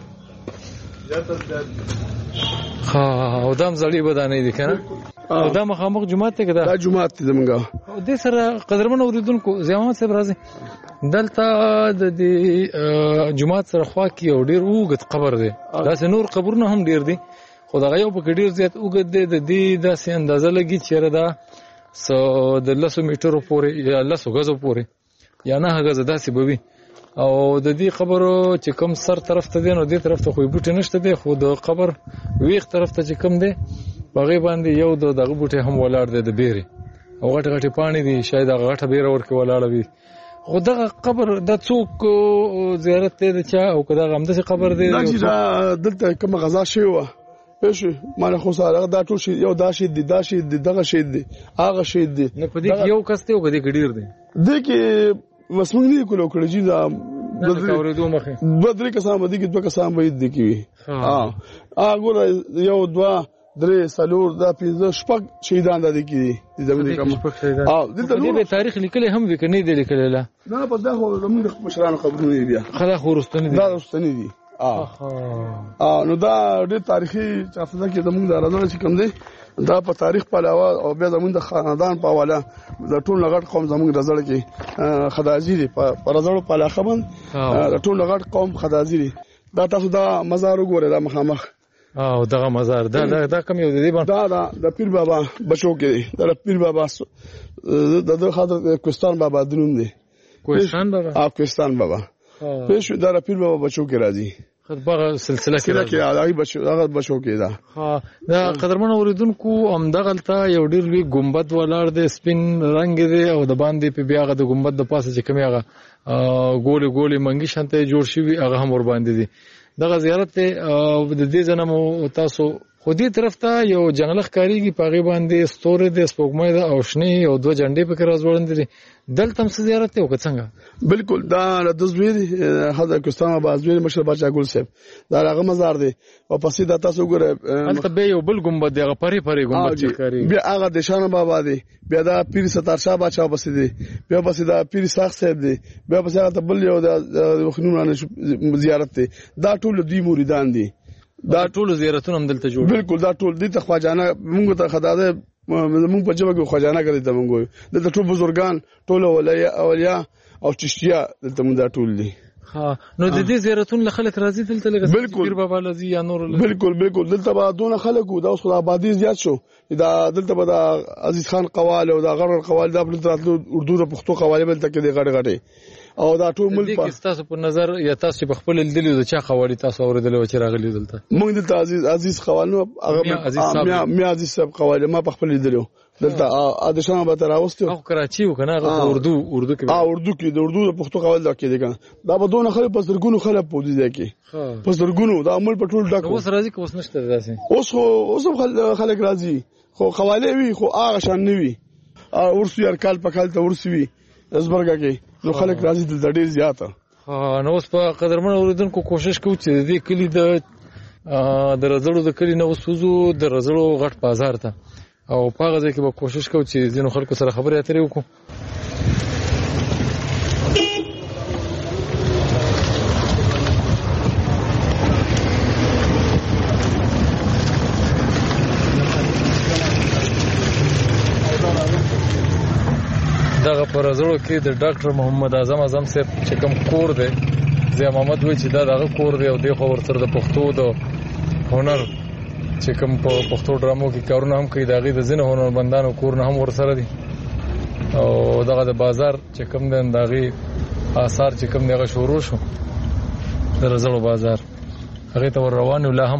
Speaker 4: ها او دام زړی بدانې دي کنه دا مخامخ جمعه ته کده
Speaker 7: دا جمعه ته زمونږه
Speaker 4: د سره قدرمن اوریدونکو ضیا محمد صاحب راځي دلته د دې جمعه سره خوا کې یو ډیر اوږد قبر دی داسې نور قبرونه هم ډیر دي خو دا یو په ډیر زیات اوږد دی د دې داسې اندازه لګي چې دا سو د لسو میټرو پورې یا لسو غزو پورې یا نه غزه داسې بوي او د دې خبرو چې کوم سر طرف ته دی نو دې طرف ته خو بوټي نشته دی خو د قبر ویخ طرف ته چې کوم دی بغي باندې یو د دغه بوټي هم ولاړ دی د بیري او غټ غټ پانی دی شاید هغه غټه بیره ورکه ولاړ وي خو دغه قبر د څوک زیارت ته چا او کدا غمده قبر دی
Speaker 7: دلته کوم غزا شوی و پېښ مانه خو سره دا ټول شي یو دا شي دا شي دغه شي دی هغه شي دی
Speaker 4: نه پدې یو کس ته کدي ګډیر دی
Speaker 7: د کې مسمون دی کولو کړی چې دا
Speaker 4: بدرې مخه
Speaker 7: بدرې کسان باندې کې دوه کسان باندې دی کی ها هغه یو دوا درې سالور دا پنځه شپږ شهیدان دي کی زمونږ کوم ها دلته
Speaker 4: نو تاریخ لیکل هم وکني دی لیکل لا
Speaker 7: نه په دا خو زمونږ مشرانو خبرونه بیا
Speaker 4: خلا خورستنی دي
Speaker 7: دا رستنی دي اه اه نو دا ډېر تاریخي چافزه کې زمونږ د راځل چې کوم دی دا په تاریخ په علاوه او بیا زمونږ د خاندان په حواله د ټول لغړ قوم زمونږ راځل کې خدازي دي په راځل په علاقه باندې د ټول لغړ قوم خدازي دي دا تاسو دا مزار وګورئ دا مخامخ
Speaker 4: او دغه مزار دا دا کوم یو دی
Speaker 7: دا دا د پیر بابا بچو کې دا پیر بابا د د خاطر کوستان بابا دنوم دی
Speaker 4: کوستان بابا
Speaker 7: اه کوستان بابا پېښ دا پیر بابا بچو کې راځي
Speaker 4: خدغه سلسله کې
Speaker 7: راځي هغه بچو هغه بچو کې دا
Speaker 4: ها دا قدرمن اوریدونکو هم دغه ته یو ډیر لوی ګمبد ولاړ دی سپین رنگ دی او د باندې په بیاغه د ګمبد د پاسه چې کوم هغه ګولې ګولې منګي شانته جوړ شوی هغه هم ور باندې دی دغه زیارت ته د دې ځنمو تاسو خو دې طرف ته یو جنگلخ کاریږي پاغي باندې ستوري د سپوږمۍ د اوشنی او دوه جنډې په کې راځوړند دي دلته هم زیارت ته وکڅنګ
Speaker 7: بالکل دا د زوی حضرت کوستان بازوی مشر بچا ګل صاحب دا هغه مزار دی او پسې د تاسو ګره
Speaker 4: البته به یو بل ګمبد دی هغه پری پری ګمبد چې کاری
Speaker 7: بیا هغه د شان بابا دی بیا دا پیر ستار شاه بچا بسې دی بیا پسې دا پیر ساخ صاحب دی بیا پسې هغه بل یو د خنونانه زیارت دی دا ټول دوی مریدان دي
Speaker 4: دا ټول زیارتونه هم دلته جوړ
Speaker 7: بالکل دا ټول دي ته خواجانه موږ ته خدای موږ په جبه کې خواجانه کړی ته موږ دلته ټول بزرګان ټول اولیا اولیا او چشتیا دلته موږ دا ټول دي
Speaker 4: ها نو د دې زیارتونو له خلک راځي دلته لګي
Speaker 7: پیر
Speaker 4: بابا لذي یا نور
Speaker 7: بالکل بالکل دلته به دونه خلک دا اوس آبادی زیات شو دا دلته به دا عزیز خان قوال او دا غرر قوال دا په راتلو اردو د پښتو قواله بل تک دي غړ غړې او دا ټول ملک
Speaker 4: په تاسو په نظر یا تاسو په خپل لیدلو د چا قوالی تاسو اوریدل و چې راغلی دلته
Speaker 7: موږ دلته عزیز عزیز قوالنو هغه میا عزیز صاحب قواله ما په خپل لیدلو دلته ا د شام به تر اوسته
Speaker 4: او کراچي وکنه اردو اردو کې
Speaker 7: ا اردو کې د اردو د پښتو قواعد کې دي کنه دا به دونه خلک پس درګونو خلک پوزي دي کې پس درګونو دا عمل پټول ډک
Speaker 4: اوس راځي که اوس نشته داسې
Speaker 7: اوس خو اوس خلک راځي خو خواله وی خو هغه شان نه وی ورسو یار کال په کال ته ورسوي زبرګه کې نو خلک راځي د ډېر زیاته
Speaker 4: ها نو اوس په قدرمن اوریدونکو کوشش کوو چې د کلی د د رزړو د کلی نو سوزو د رزړو غټ بازار ته او په هغه ځای کې به کوشش کوو چې ځینو خلکو سره خبرې اترې وکړو. دغه پر رزړو کې د ډاکټر محمد اعظم اعظم صاحب چې کوم کور دی ضیا محمد وایي چې دا دغه کور دی او دغه ورسره د پښتو د هنر چې کوم په پښتو ډرامو کې کارونه هم کوي دا غي د ځینو هنرمندانو کورونه هم ورسره دي او دغه د بازار چې کوم د دغه آثار چې کوم دغه شروع شو د رزړو بازار هغه ته ور روان ولا هم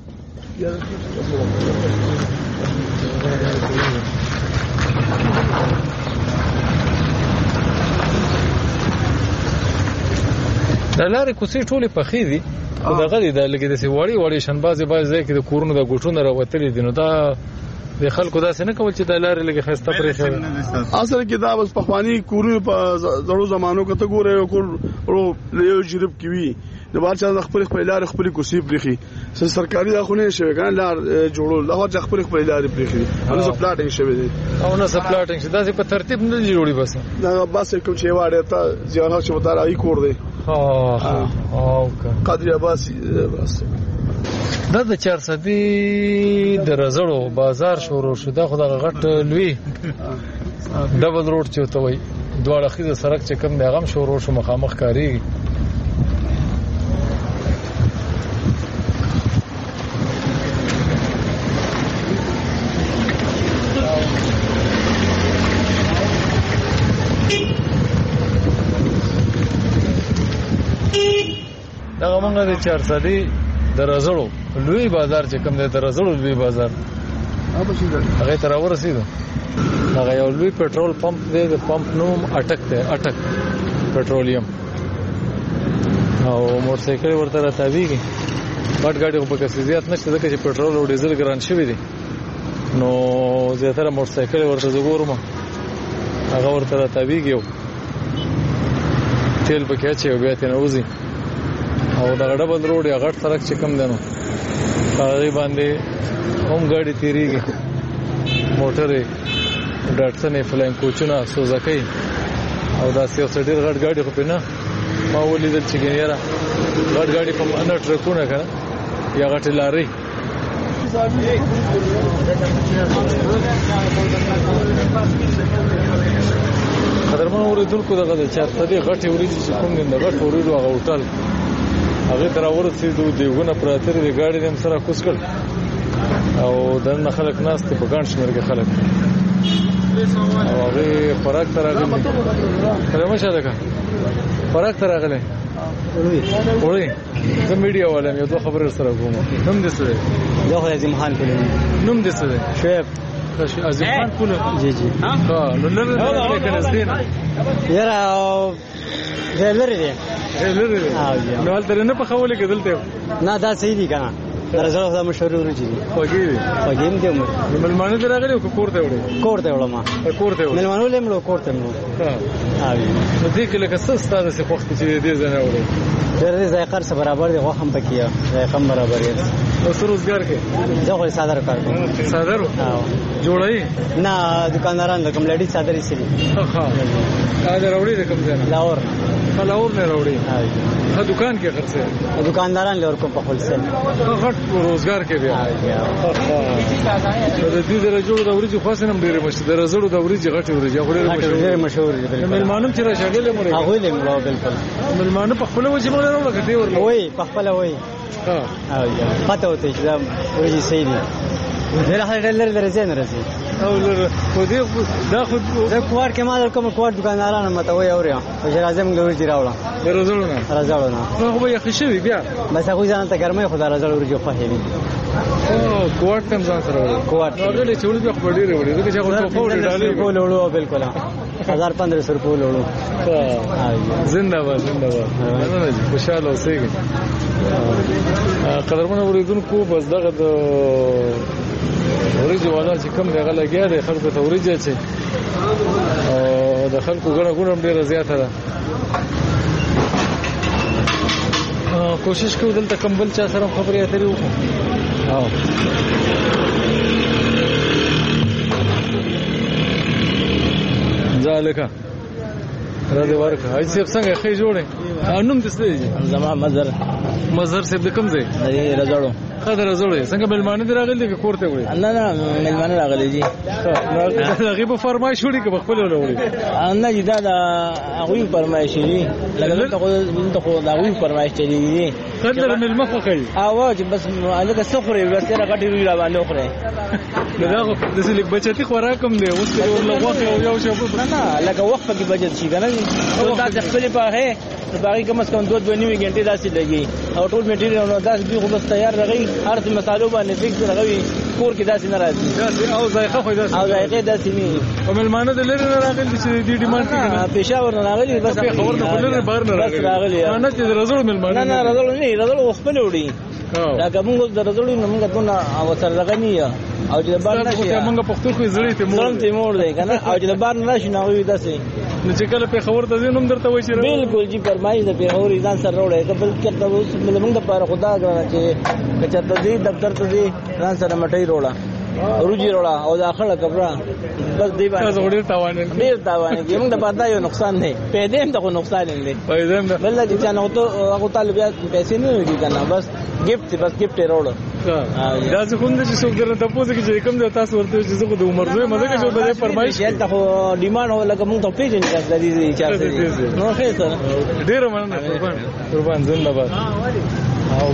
Speaker 4: د لارې کوڅې ټولې پخې دي خو دغه دي د لګې داسې وړې وړې شنبازې باز ځای کې د کورونو د ګوټونو راوتلي دي نو دا د خلکو داسې نه کول چې د لارې لګې ښایسته پرېښی
Speaker 7: اصل کې دا بس پخواني کورونه په زړو زمانو کې ته ګورې یو کور یو جریب کې وي د بار چا خپل خپل لارې خپل کوڅې پرېښي سرکاري دا خو نه شوی کنه لار جوړول دا خو خپل خپل لارې پرېښي نو سپلاټینګ شوی دی
Speaker 4: او نه سپلاټینګ شي داسې په ترتیب نه جوړي بس
Speaker 7: دا بس کوم چې واړه ته ځانو چې وتا راي کور دی
Speaker 4: ها او
Speaker 7: قدر عباسي بس
Speaker 4: دا د چارسدي د رزړو بازار شروع شو دا خو د غټ لوی ډبل روډ چې ته وای دواړه خیزه سړک چې کوم دی هغه شروع شو مخامخ کاری دغه مونږ د چارسدي د رزړو لوی بازار چې کوم دی د رزړو لوی بازار هغه تر ورسېدو هغه یو لوی پټرول پمپ دی د پمپ نوم اٹک دی اٹک پټرولیم او موټر سایکل ورته راتاویږي بټ ګاډي په کې زیات نشته ځکه چې پټرول او ډیزل ګران شوی دی نو زیاتره موټر سایکل ورته زګورم هغه ورته راتاویږي تیل پکې اچي او بیا ته نوځي او دا ډبل روډ یا غټ سړک چې کم دنو هغه باندې هم ګاډي تیریږي موټرې ډاټسن فلاین کوچونه سوزاکي او دا سیاسي ډېر غټ ګاډي خو په نه ما ولیدل چې ګنيره غټ ګاډي په ان ټرکونه کړه یا غټ لاري قدرمن اوریدونکو دغه چارته دی غټي وريدي چې کوم نه غټ وريدو هغه هوټل هغه تر ورسېدو دیونه پراتر دی ګاډي هم سره کوس کړ او دنه خلک ناس ته په ګڼ شمېر کې خلک او هغه پراک تر راغلی کله مشه ده پراک تر راغلی وړي زه میډیا والا مې دوه خبرې سره کوم نوم دې څه دی
Speaker 10: زه خو عظیم خان کوم
Speaker 4: نوم دې څه دی
Speaker 10: شعیب
Speaker 4: عظیم خان کوم
Speaker 10: جی جی
Speaker 4: ها نو لره دې کنه زین
Speaker 10: یاره زه لره دې
Speaker 4: لره نو ول تر نه په خوله کې دلته
Speaker 10: نه دا صحیح دي کنه درځو دا مشهور ورجی دي
Speaker 4: خوږی دي
Speaker 10: خوږیم دي مو
Speaker 4: ملمانه دراغلی کو کور ته وړي
Speaker 10: کور ته وړم
Speaker 4: کور ته وړم
Speaker 10: ملمانه لمړو کور ته مو
Speaker 4: ها نو دې کې لکه څه ستاسو څخه وخت چې دې ځنه وړي
Speaker 10: درې ذایقه سره برابر دي غوښم پکیا ذایقه برابر دي
Speaker 4: نو روزګار کې
Speaker 10: زه خو صادر کار کوم
Speaker 4: صادر جوړای
Speaker 10: نه دکانداران د کوم لډي صادرې سړي
Speaker 4: ها دا راوړي د کوم ځای
Speaker 10: لاور
Speaker 4: لاور نه راوړي ها دکان کې خرڅه
Speaker 10: دکانداران لور کوم په خپل
Speaker 4: غټ روزګار کې بیا د دې د جوړ د ورځې خاصه نم ډیره مشته د رزړو د ورځې غټ ورځې خو
Speaker 10: ډیره مشهور دي
Speaker 4: ملمانو چې راځي مړ
Speaker 10: هغه له مړو بالکل
Speaker 4: ملمانو په خپل وجه مړ راوړل کته ورل
Speaker 10: وای په خپل وای ها پته وته چې دا ورځې صحیح دي ډیره هر ډلر درځي نه راځي
Speaker 4: او لر خو دې دا خو
Speaker 10: زه کوار کې ما کوم کوار دکاندارانو مته وای اوریا چې راځم ګورې دی راوړم
Speaker 4: رزړو نه
Speaker 10: رزړو نه
Speaker 4: نو خو یې خشوي بیا
Speaker 10: بس هغه ځان ته ګرمه خدای رزړو ورجو په هېوي
Speaker 4: او کوټ تم ځان سره وړي
Speaker 10: کوټ
Speaker 4: نو دې چولې په خپل ډېر وړي دغه څنګه په فور ډالې
Speaker 10: په لولو بالکل هزار پندرہ سو په لولو
Speaker 4: زنده‌باد زنده‌باد خوشاله اوسئ قدرمن اوریدونکو بس دغه د ورځ والا چې کوم دغه لګیا دی خلکو ته ورځي چې او د خلکو غړ غړم ډیره زیاته ده کوشش کوو دلته کمبل چا سره خبرې اترې وکړو او ځالکه را دې ورکه هاي سیب څنګه خې جوړې انوم دې ستې
Speaker 10: زما مزر
Speaker 4: مزر سیب د کوم ځای
Speaker 10: دی رزړو
Speaker 4: خاطر رزړو څنګه ملمانه دی راغلي کې کوړته وړي
Speaker 10: نه نه ملمانه راغلي دي
Speaker 4: هغه په فرمایش وړي کې خپل وړي
Speaker 10: نه جدا دا هغه فرمایش دي لکه ته خو ته خو دا هغه فرمایش دي
Speaker 4: قدر ملمخ کوي
Speaker 10: اواز بس الګه سخري بس را غټي را باندې خوري
Speaker 4: دغه د سلیک بچتی خوراکم دی اوس کې ورلغه او یو شی
Speaker 10: نه نه لکه وخت کې بچت شي کنه دا د خپل په هه باقي کم از کم دو دو نیمه غنټه داسې لګي او ټول میټیریال نو داس به خو بس تیار راغی هر څه مسالو باندې فکس راغی کور کې داسې ناراضي
Speaker 4: داسې او ذایقه خو داسې
Speaker 10: او ذایقه داسې نه
Speaker 4: او ملمانه د لری نه راغلي چې دی ډیماند کوي
Speaker 10: پېښور نه راغلي بس
Speaker 4: خبر نه کولر بار نه راغلي نه چې رزول ملمانه
Speaker 10: نه نه رزول نه رزول خپل وړي دا کومه د رزول نه موږ ته او سره راغنی او چې بار نشي
Speaker 4: موږ پښتو خو زړې ته
Speaker 10: مور ته مور دی کنه او چې بار نشي نو وي داسې
Speaker 4: نو چې کله په خبر ته زینوم درته وای چې
Speaker 10: بالکل جی فرمایي د په اوري ځان سره وړي کبل کته اوس موږ د پاره خدا غواړي چې کچته دې دفتر ته دې ځان سره مټي وړا روجي وړا او داخله کبره بس دی باندې
Speaker 4: ډېر تاوان
Speaker 10: ډېر تاوان کې موږ د پاتہ یو نقصان نه پیدا هم ته نقصان نه دی
Speaker 4: پیدا هم
Speaker 10: بل چې نه ته هغه طالبات پیسې نه وي کنه بس گیفت بس گیفت وړو
Speaker 4: دا څه کوم چې څوک درته پوښتنه کوي چې کوم د تاسو ورته چې زه د عمر زوی مزه کې چې د فرمایش
Speaker 10: ته خو ډیماند هو لکه موږ ته پیژنې د دې چارته نو خیر سره
Speaker 4: ډیر مننه قربان قربان زنده‌باد او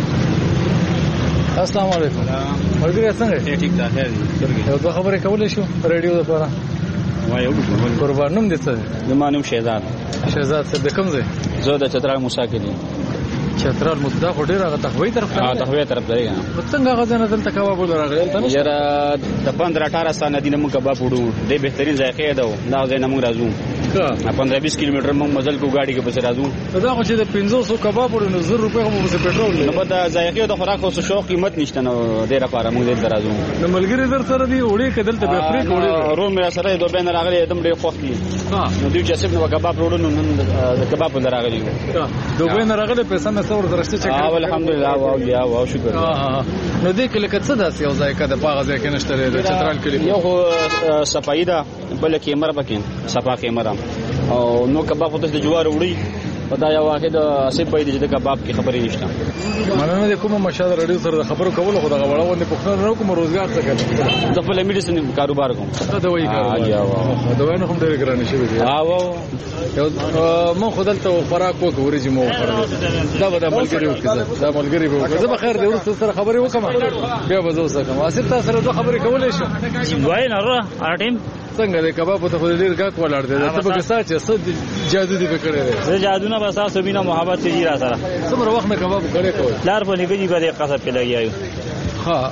Speaker 4: السلام علیکم ورګه څنګه
Speaker 11: ټیک ټاک دی
Speaker 4: یو څه خبره کولای شو رادیو لپاره
Speaker 11: وای او
Speaker 4: قربان نوم دې څه
Speaker 11: زمانم شهزاد
Speaker 4: شهزاد څه د کوم ځای
Speaker 11: زه د چترال موسی کې دي
Speaker 4: چترال مددا خوري راغه تخوي طرف
Speaker 11: ته تخوي طرف ته نه
Speaker 4: څنګه غزنه دلته کباب راغلی ته
Speaker 11: یاره د پندرہ اٹھارہ سال ندی موږ کباب وړو د بهترین ذایقه ده دا ځای نه موږ راځو کا پندرہ بیس کیلومتر موږ مزل کو گاډي کې پس راځو
Speaker 4: دا خو چې د پنځه سوه کباب وړو نو زر روپے هم په پټرول
Speaker 11: نه په دا ذایقه د خوراک او شوق قیمت نشته نو ډیره لپاره موږ دلته راځو
Speaker 4: نو ملګری در سره دی وړي کدل ته به فریک وړي
Speaker 11: روم را سره دوه بین راغلي دم ډیر خوښ دي نو دوی چې سب نو کباب وړو نو نن کباب نه راغلي
Speaker 4: دوه بین راغلي پیسې نه څور درشته چې
Speaker 11: الحمدلله او یا او شکر
Speaker 4: نو دې کله کڅ داسې او ځای کده باغ ځای کې نشته د چترال کلی
Speaker 11: یو صفایي ده بل کې مر بکین صفا کې مرام او نو کباب د جوار وړي پدا یو واحد اسی په دې د کباب کې خبرې نشته
Speaker 4: مننه د کومه مشاهده رادیو سره خبرو کول خو دا غوړو باندې پښتنه نو کوم روزګار څه کوي
Speaker 11: د خپل میډیسن کاروبار کوم
Speaker 4: دا وایي کاروبار یا وا دا وینه هم ډېر ګران شي دی
Speaker 11: ها و
Speaker 4: یو مو خدلته خوراک وکړو ورځې مو خوراک دا به د ملګری وکړه دا ملګری به وکړه زه به خیر دی ورته سره خبرې وکم بیا به زه وسکم اصل تاسو سره دوه خبرې کولای شم
Speaker 11: وای نه را هر ټیم
Speaker 4: څنګه د کباب ته خو ډیر غاک ولاړ دی ته به کسا چې څه جادو دی وکړي
Speaker 11: زه جادو نه بس تاسو بنا محبت چې را سره
Speaker 4: څومره وخت نه کباب کړي کوي
Speaker 11: لار په لګي باندې قصب په لګیایو
Speaker 4: ها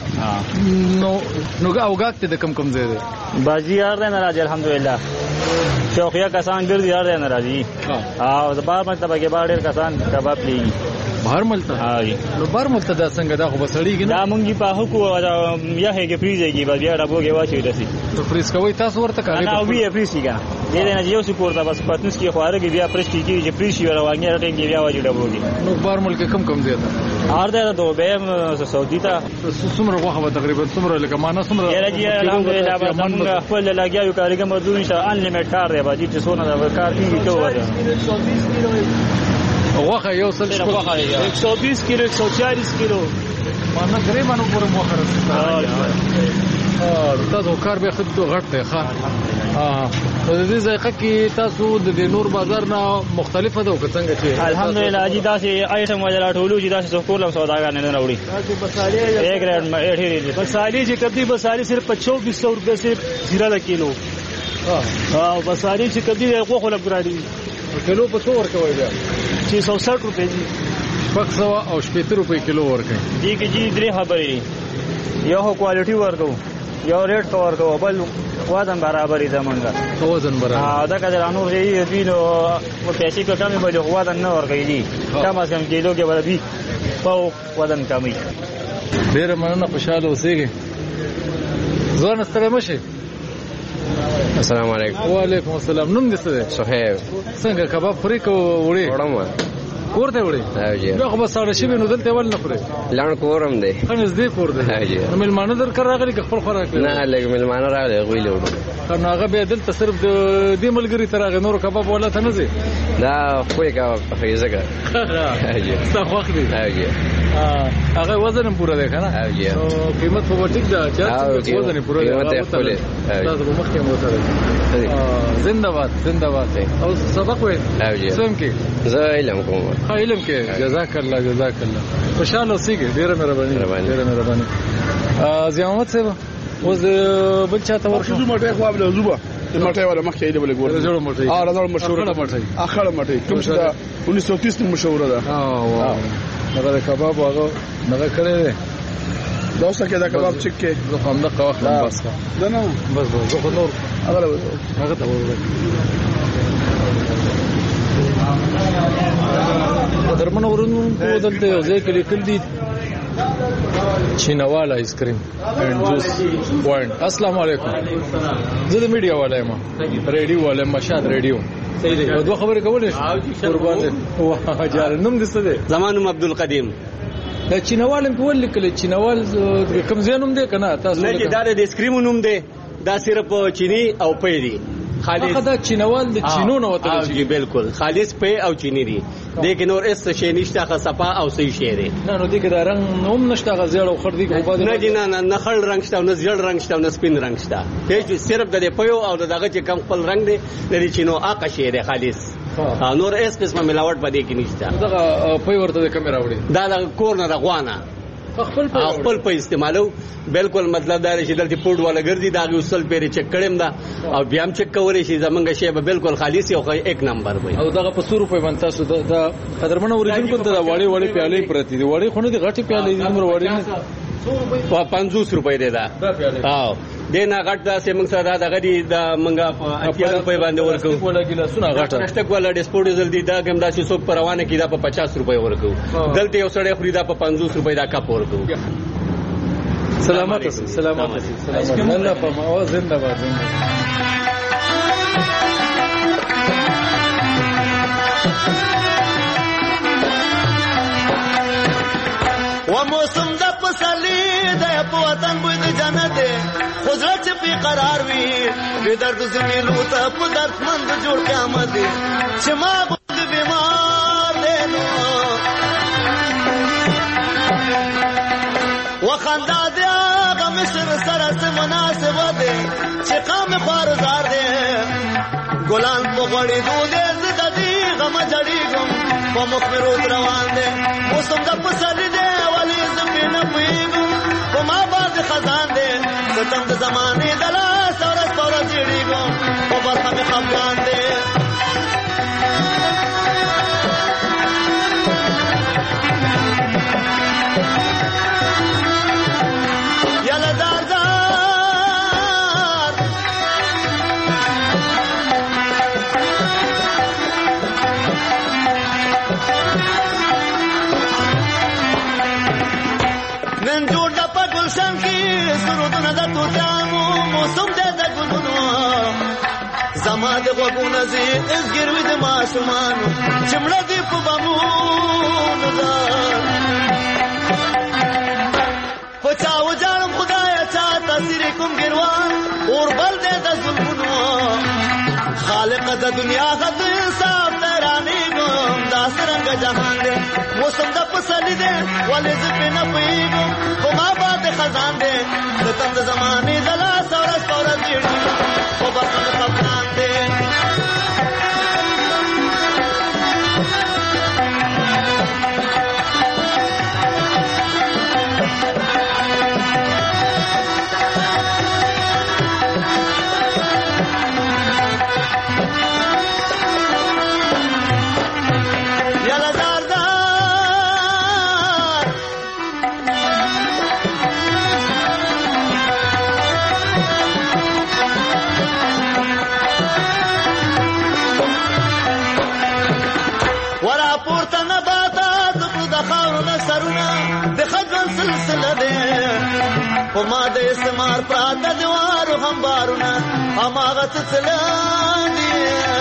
Speaker 4: نو نو او غاک ته د کم کم ځای دی
Speaker 11: بازی یار نه راځي الحمدلله شوقیا کسان ګرځي یار نه راځي ها د بار مطلب کې بار ډیر کسان کباب لیږي
Speaker 4: بهر ملته
Speaker 11: هاي
Speaker 4: نو بهر ملته دا څنګه دا خو بسړیږي
Speaker 11: دا مونږی په حکو یا هغه فریزيږي بس بیا ډبو کې واچي دسي
Speaker 4: تو فریز کوي تاسو ورته کوي
Speaker 11: نه وی فریزيګا دې نه یو څه کوړه بس پاتنس کې خواره کې بیا پرش کیږي چې فریز شي روانګي راټینګ بیا واچي ډبو کې
Speaker 4: نو بهر ملک کم کم دی
Speaker 11: اور دا دوبه سعودي ته
Speaker 4: څومره غوښه تقریبا څومره لکه معنا څومره
Speaker 11: یاره جی الحمدلله بس موږ خپل لګیاو کارګر مزدور نشه ان لیمټ کار دی باجی چې سونه دا کار کیږي ته وره
Speaker 4: غوښه یو سل شپږ
Speaker 11: غوښه یک سو بیس کیلو یک سو چالیس کیلو
Speaker 4: معنا درې باندې پورې غوښه راځي ا تاسو کار به خود غټ دی ښه ها د دې ځایقه کې تاسو د نور بازار نه مختلفه ده او څنګه چې
Speaker 11: الحمدلله اجي داسې آیټم وجه راټولو چې داسې کولم سوداګر نه راوړي ایک ریټ ما اټی بسالي چې کدي بسالي صرف چوبیس سو روپے سے زیرا کیلو ها بسالي چې کدي غوښه لګرادي
Speaker 4: کیلو په څو ورکوي بیا
Speaker 11: چھ سو ساٹھ روپے جی
Speaker 4: شپږ سوه او شپېته روپۍ کیلو ورکوي
Speaker 11: دي کې جی درې خبرې یو کوالټي ورکو یو ریټ کو ورکو بل وزن برابرې زمونږه
Speaker 4: وزن برابر
Speaker 11: ها دا کله نور دی دی نو پیسې کو کمی به وزن نه ورکوي دي کم از کم کیلو کې ور دي په وزن کمی.
Speaker 4: ډیره مننه خوشاله اوسئ. ځوان ستړی مشه.
Speaker 12: السلام علیکم.
Speaker 4: وعلیکم السلام. نوم دې څه دی؟
Speaker 12: صهیب.
Speaker 4: څنګه کباب خوري کو وړي؟
Speaker 12: وړم
Speaker 4: کور ته وړي.
Speaker 12: هاجی.
Speaker 4: نو خو به ساړه شي نو دلته ول نه خوري.
Speaker 12: لاړ کورم دی.
Speaker 4: خنځ دې کور دی.
Speaker 12: هاجی.
Speaker 4: نو ملمانه در کار راغلي که خپل خوراک؟
Speaker 12: نه لګ ملمانه راغلي غوي له وړو.
Speaker 4: نو هغه به دلته صرف د دې ملګری تر هغه نور کباب ولا ته نه زی.
Speaker 12: دا خو کباب خیزګه. هاجی.
Speaker 4: څه خوښ دی.
Speaker 12: هاجی.
Speaker 4: هغه وزن هم پوره دی کنه.
Speaker 12: هاجی.
Speaker 4: نو قیمت په ټیک دا چې وزن پوره دی.
Speaker 12: قیمت یې خپل.
Speaker 4: تاسو به مخکې مو سره. زنده‌باد زنده‌باد. او سبق وې.
Speaker 12: هاجی.
Speaker 4: څنګه کې؟
Speaker 12: زه علم کوم.
Speaker 4: علم کې جزاک الله جزاک الله. خوشاله اوسئ. ډیره مهرباني. ډیره مهرباني. ضیاء محمد صاحب اوس بل چاته ورشو.
Speaker 7: زما ټیک وابله زوبه مټای ولا مخکې ایله بل ګور.
Speaker 4: جوړ مټای.
Speaker 7: اه راځو مشهور
Speaker 4: مټای.
Speaker 7: اخر مټای کوم څه دا انیس سو تیس مشهور ده.
Speaker 4: اه واه. هغه کباب هغه هغه کړی دی.
Speaker 7: دا اوس کې دا کباب چک کې
Speaker 4: زه هم دغه وخت بس کا.
Speaker 7: دا نه
Speaker 4: بس بس زه نور
Speaker 7: هغه
Speaker 4: هغه ته ورغلم. درمن ورونو په دلته یو ځای کې لیکل دي چینوال آیسکریم اینڈ جوس پوینٹ. السلام علیکم. زه د میډیا والا یم. ریډیو والا یم. مشاد ریډیو. دوه خبرې کولې قربان دې. واه جار نوم دې څه دی؟
Speaker 13: زمانم عبدالقدیم.
Speaker 4: دا چینوال په ول لیکل. چینوال کوم ځای نوم دی کنه تاسو؟
Speaker 13: نه دا د آیسکریم نوم دی. دا صرف چینی او پې دی.
Speaker 4: خالص دا چینوال د چینو نه وته.
Speaker 13: جی بالکل خالص پې او چینی دی. لیکن اور اس شی نشته خ صفا او صحیح شی دی.
Speaker 4: نه نو دغه دا رنگ نوم نشته غزړ او خردي کو بعد
Speaker 13: نه جنا نه خړ رنگ شته نه زړ رنگ شته نه سپین رنگ شته. هیڅ صرف د پيو او دغه چې کم خپل رنگ دی د چینو اقا شی دی خالص. نور اس قسمه ملاوټ پدې کې نشته.
Speaker 4: دغه پي ورته د کیمرا وړي.
Speaker 13: دا د کور نه غوانه خپل خپل په استعمالو. بالکل مطلب دا چې دلته پورډ والا ګرځي دا وصل پیری چک کړم دا او بیا هم چک کولې شي. زمونږ شی به بالکل خالص او یک نمبر وي.
Speaker 4: او دغه په سو روپے باندې تاسو دا قدرمن اوریجن کو دا وړي وړي پیالې پرتی دي. وړي خونه دي غټي پیالې دي. نمبر وړي نه
Speaker 13: په پنځوس روپے دی دا. او دینه غټ دا سیمنګ سره دا غدي دا منګه په اتیا روپے باندې ورکو.
Speaker 4: ولا ګیلا سونه غټه
Speaker 13: رشتک ولا ډسپورټ جلدی دا کوم دا چې څوک پروانه کی دا په پچاس روپے ورکو. دلته یو سړی خوري دا په پنځوس روپے دا کپ ورکو.
Speaker 4: سلامات سلامات سلامات. الله په ما زنده باد.
Speaker 8: و موسم د پسلی د په وطن بوی د جنت خزر چې په قرار وي به درد زميلو ته په درد مند جوړ قیامت چې ما بد بیمار دینو وخندا دیا غم سر سره سره مناسب ده چې قام خارزار ده ګلان په غړي دوه زده دي غم جړي غم په مخ مې روز روان ده موسم د پسلی ده ولی زمینه پیګو په ما باز خزان ده ستم د زمانه دلا سورس پورا جړي غم په برخه مې خپلان ده یلا دار دار نن جوړ د پګلشن کې سرودونه د توتانو موسم دې د ګلونو زما د غوګونه زی اسګروي د ماشومان چمړه دې په بمو نظر پچاو جانم خدای چا تاثیر کوم ګروان اور بل دې د ظلمونو خالق د دنیا غد صاحب ترانی ګم دا سرنګ جهان دې موسم د پسلی دې ولې زپې نه پیګو په ما باندې خزان دې ستم د زمانه دلا سورس پورا دې په بخښه خپلان دې په ما د استعمار پراته دیوارو هم بارونه هماغه څڅلاندې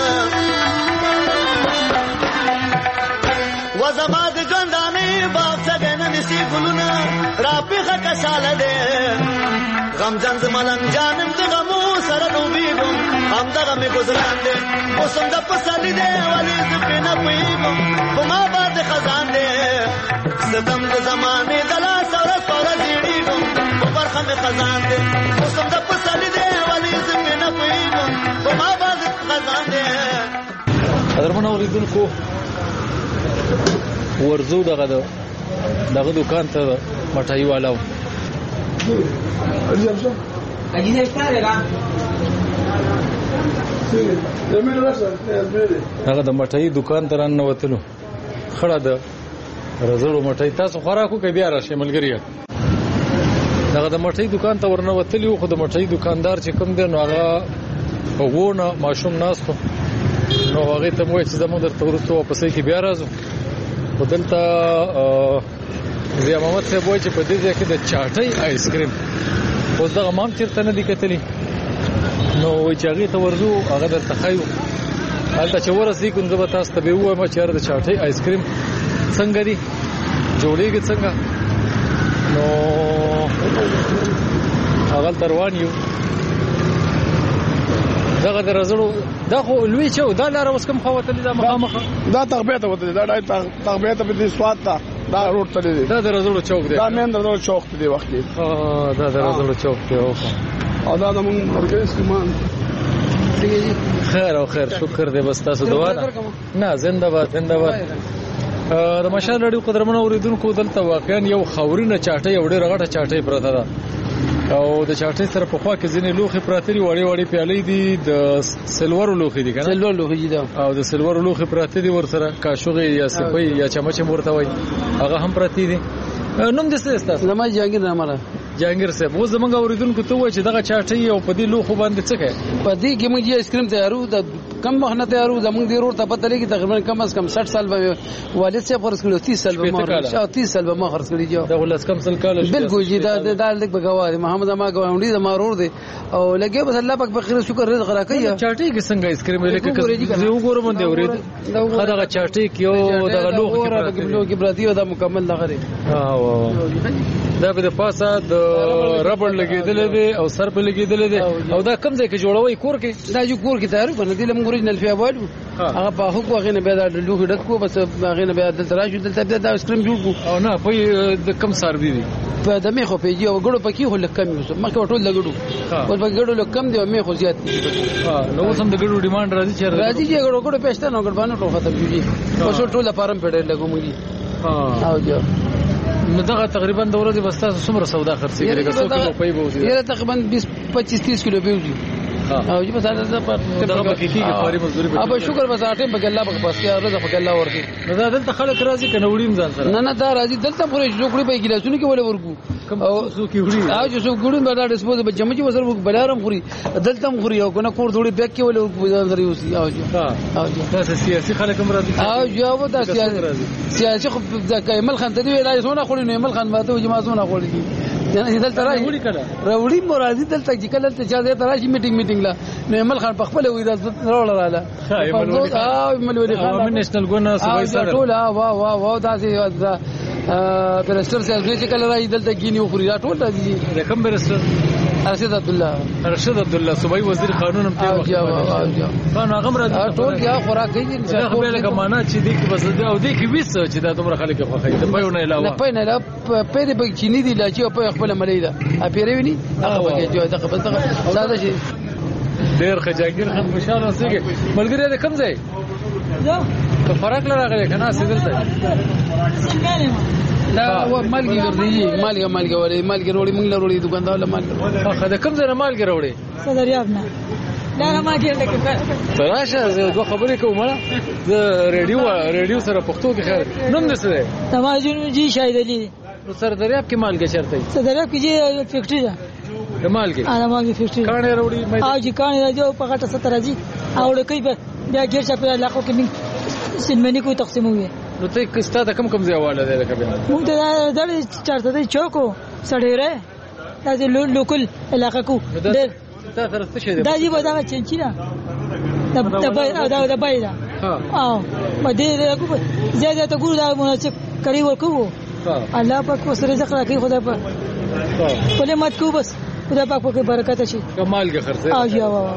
Speaker 8: و زما د ژوندانې باغچه دی نه نیسي ګلونه راپېښه کشاله دی غمجن زه ملنګ جانم د غمو سره ډوبېږم همدغه مې ګزران دی موسم د پسرلي دی ولې زه پرې نه پوهېږم په ما باندې خزان دی ستم د زمانې د لاس ورځ په ورځ زېړېږم په برخه مې خزان دی موسم د پسرلي دی ولې زه پرې نه پوهېږم په ما باندې خزان دی.
Speaker 4: قدرمنو اورېدونکو ورځو دغه دغه دکان ته مټایي والا هغه د مټایي دکان ته ران وتلو خړه د رزړو مټایي تاسو خوراکو کې بیا راشي ملګری دغه د مټایي دکان ته ورنه وتلو خو د مټایي دکاندار چې کوم دی نو هغه وګونه ماشوم ناس خو نو هغه ته مو چې زموږ درته ورسته واپسې کې بیا راځو ودلته زیا محمد صاحب وایي چې په دې ځای کې د چاټۍ آیس کریم اوس دغه مام چېرته نه دي کتلي نو وایي چې هغې ته ورځو هغه درته ښایو هلته چې ورسېږو نو زه به تاسو ته بیا ووایم چې یاره د چاټۍ آیس کریم څنګه دي جوړېږي څنګه نو هغلته روان یو دغه د رزړو دا خو لوی چې دا لاره اوس کوم خوا وتلې ده مخامخه
Speaker 7: دا تغبیه ته وتلې دا ډای تغبیه ته په دې سواد ته دا روډ تللی دی
Speaker 4: دا د رزړو چوک دی
Speaker 7: دا مین د رزړو چوک دی وخت دی
Speaker 4: دا د رزړو چوک دی او
Speaker 7: دا د مونږ مرګي سیمان
Speaker 4: خیر او خیر شکر دی بس تاسو دعا نه زنده باد زنده باد د مشال رادیو قدرمنو اوریدونکو دلته واقعا یو خورینه چاټي او ډېر غټه چاټي پرته ده او د چاټي سره په خوا کې ځینې لوخي پراته دي وړي وړي پیالې دي د سلور لوخي دي کنه
Speaker 10: سلور لوخي دي
Speaker 4: او د سلور لوخي پراته دي ورسره کاشوغي یا سپي یا چمچ مرته وای هغه هم پراته دي نوم دې څه است
Speaker 10: زما جهانگیر نامه
Speaker 4: جهانگیر صاحب و زمونږ اوریدونکو ته وای چې دغه چاټي او په دې لوخو باندې څه کوي
Speaker 10: په دې کې موږ آیس کریم تیارو د کم مخنه تیارو زمونږ دی روړ ته پته لګي تقریبا کم از کم سठ سال به والد صاحب خرڅ کړو تیس سال به ما شاو تیس سال به ما خرڅ کړی جو
Speaker 4: دا ولس کم سال کال
Speaker 10: بالکل جی دا دا لګ بغوا محمد ما ګاونډي د مارور دی او لګي بس الله پاک بخیر شکر رزق راکړي
Speaker 4: چاټي کې څنګه آیس کریم لکه زه وګورم دی اورید خدغه چاټي کې او دغه لوخ
Speaker 10: کې براتي دا مکمل لغره
Speaker 4: ها دا به د پاسه د ربړ لګیدل دي او سر په لګیدل دي او دا کم ځای کې جوړوي کور کې
Speaker 10: دا جو کور کې تیار کنه دله موږ اوریجنل فیابال هغه په حقوق غي نه به دا لوخ ډک کو بس هغه نه به د تراجو دلته دا آیس کریم جوړ کو
Speaker 4: او نه په د کم سر دي
Speaker 10: په د میخو پیږي او ګړو پکې هو لکم یو مکه ټول لګړو او په ګړو لکم دی او میخو زیات دي
Speaker 4: ها نو سم د ګړو ډیماند راځي چې
Speaker 10: راځي چې ګړو ګړو پېشته نو ګړ باندې ټول ختم کیږي او ټول لپاره پیډر لګومږي
Speaker 4: ها
Speaker 10: او جو
Speaker 4: نو دغه تقریبا د ورځې بس تاسو څومره سودا خرڅېږي لکه څو کیلو پي بوزي
Speaker 10: یره تقریبا بیس پچیس تیس کیلو بوزي او چې بس دا په
Speaker 4: دغه پکې کیږي خاري مزدوري
Speaker 10: په ابا شکر بس اټه په ګلا په پاس کې رزق په ګلا ورته
Speaker 4: نو دا دلته خلک راځي کنه وړیم ځان سره
Speaker 10: نه نه دا راځي دلته پورې جوړې په ګلاسونو کې ولې ورکو
Speaker 4: او څو کې وړي
Speaker 10: او چې څو ګړو به دا ډسپوز به جمع چې وسر بلارم خوري دلته خوري او کنه کور ډوړي بیگ کې ولې ورکو ځان سره یوسي او
Speaker 4: او دا سیاسي خلک هم راځي
Speaker 10: او جو دا سیاسي سیاسي خو د کمال خان ته دی ویلای زونه خوري نو کمال خان ماته جما زونه خوري نه دلته راځي
Speaker 4: وړي کړه
Speaker 10: راوړي مرادي دلته چې کله ته چا دې تراشي میټینګ میټینګ لا نو کمال خان په خپل وې راوړل رااله او ملولي خان
Speaker 4: من نېشنل ګونه صوبای سره
Speaker 10: ټول وا وا وا دا سي برستر سره چې کله راځي دلته کینی خوري ټول راځي
Speaker 4: کوم برستر
Speaker 10: ارشد عبد الله
Speaker 4: ارشد عبد الله صوبای وزیر قانون هم تیر وخت قانون هغه راځي
Speaker 10: ټول یا خوراک کوي
Speaker 4: چې خپل لکه معنا چې دې کې بس او دې کې وېس چې دا دومره خلک په خې د پېونه علاوه
Speaker 10: نه پېنه لا پېدې په چینی دی لا چې په خپل ملي دا ا پیروي هغه وګه جو دا خپل ساده شي
Speaker 4: ډېر خجاګر خان خوشاله اوسېږي ملګری دې کم ځای دا په فرق لراغلی کنه سیدلته
Speaker 10: دا و مالګي ګرځي مالګي مالګي وړي مالګي وړي موږ لرولې دکاندار له مالګي
Speaker 4: اخه دا کوم ځای نه مالګي وړي
Speaker 14: صدریاب نه دا نه ماګي لکه
Speaker 4: تراشه زه دوه خبرې کوم زه ریډیو ریډیو سره پښتو کې خیر نوم دې څه دی
Speaker 14: تماجون جی شاهد علي
Speaker 4: نو سردریاب کې مالګي چرته
Speaker 14: صدریاب کې جی فیکټری ده
Speaker 4: د مالګي
Speaker 14: ا مالګي فیکټری
Speaker 4: کانه وړي مې
Speaker 14: او جی کانه راځي په غټه ستر راځي او لکه بیا ګیر چا په علاقو کې سینمنی کو تقسیموي
Speaker 4: نو ته کستا ته کم کم ځای واله ده لکه بیا
Speaker 14: مونږ ته دا چارته دی چوکو سړیره دا د لوکل علاقه کو
Speaker 4: دا تر څه شي
Speaker 14: دا دی ودا چنچینا دا دا دا بایدا اه په دې کو زیاده ته ګور دا مناسب کړی ورکو الله پاک وسره رزق راکړي خدای پاک په مات کو بس خدای پاک په برکت شي
Speaker 4: کمال کې خرڅه
Speaker 14: اه یا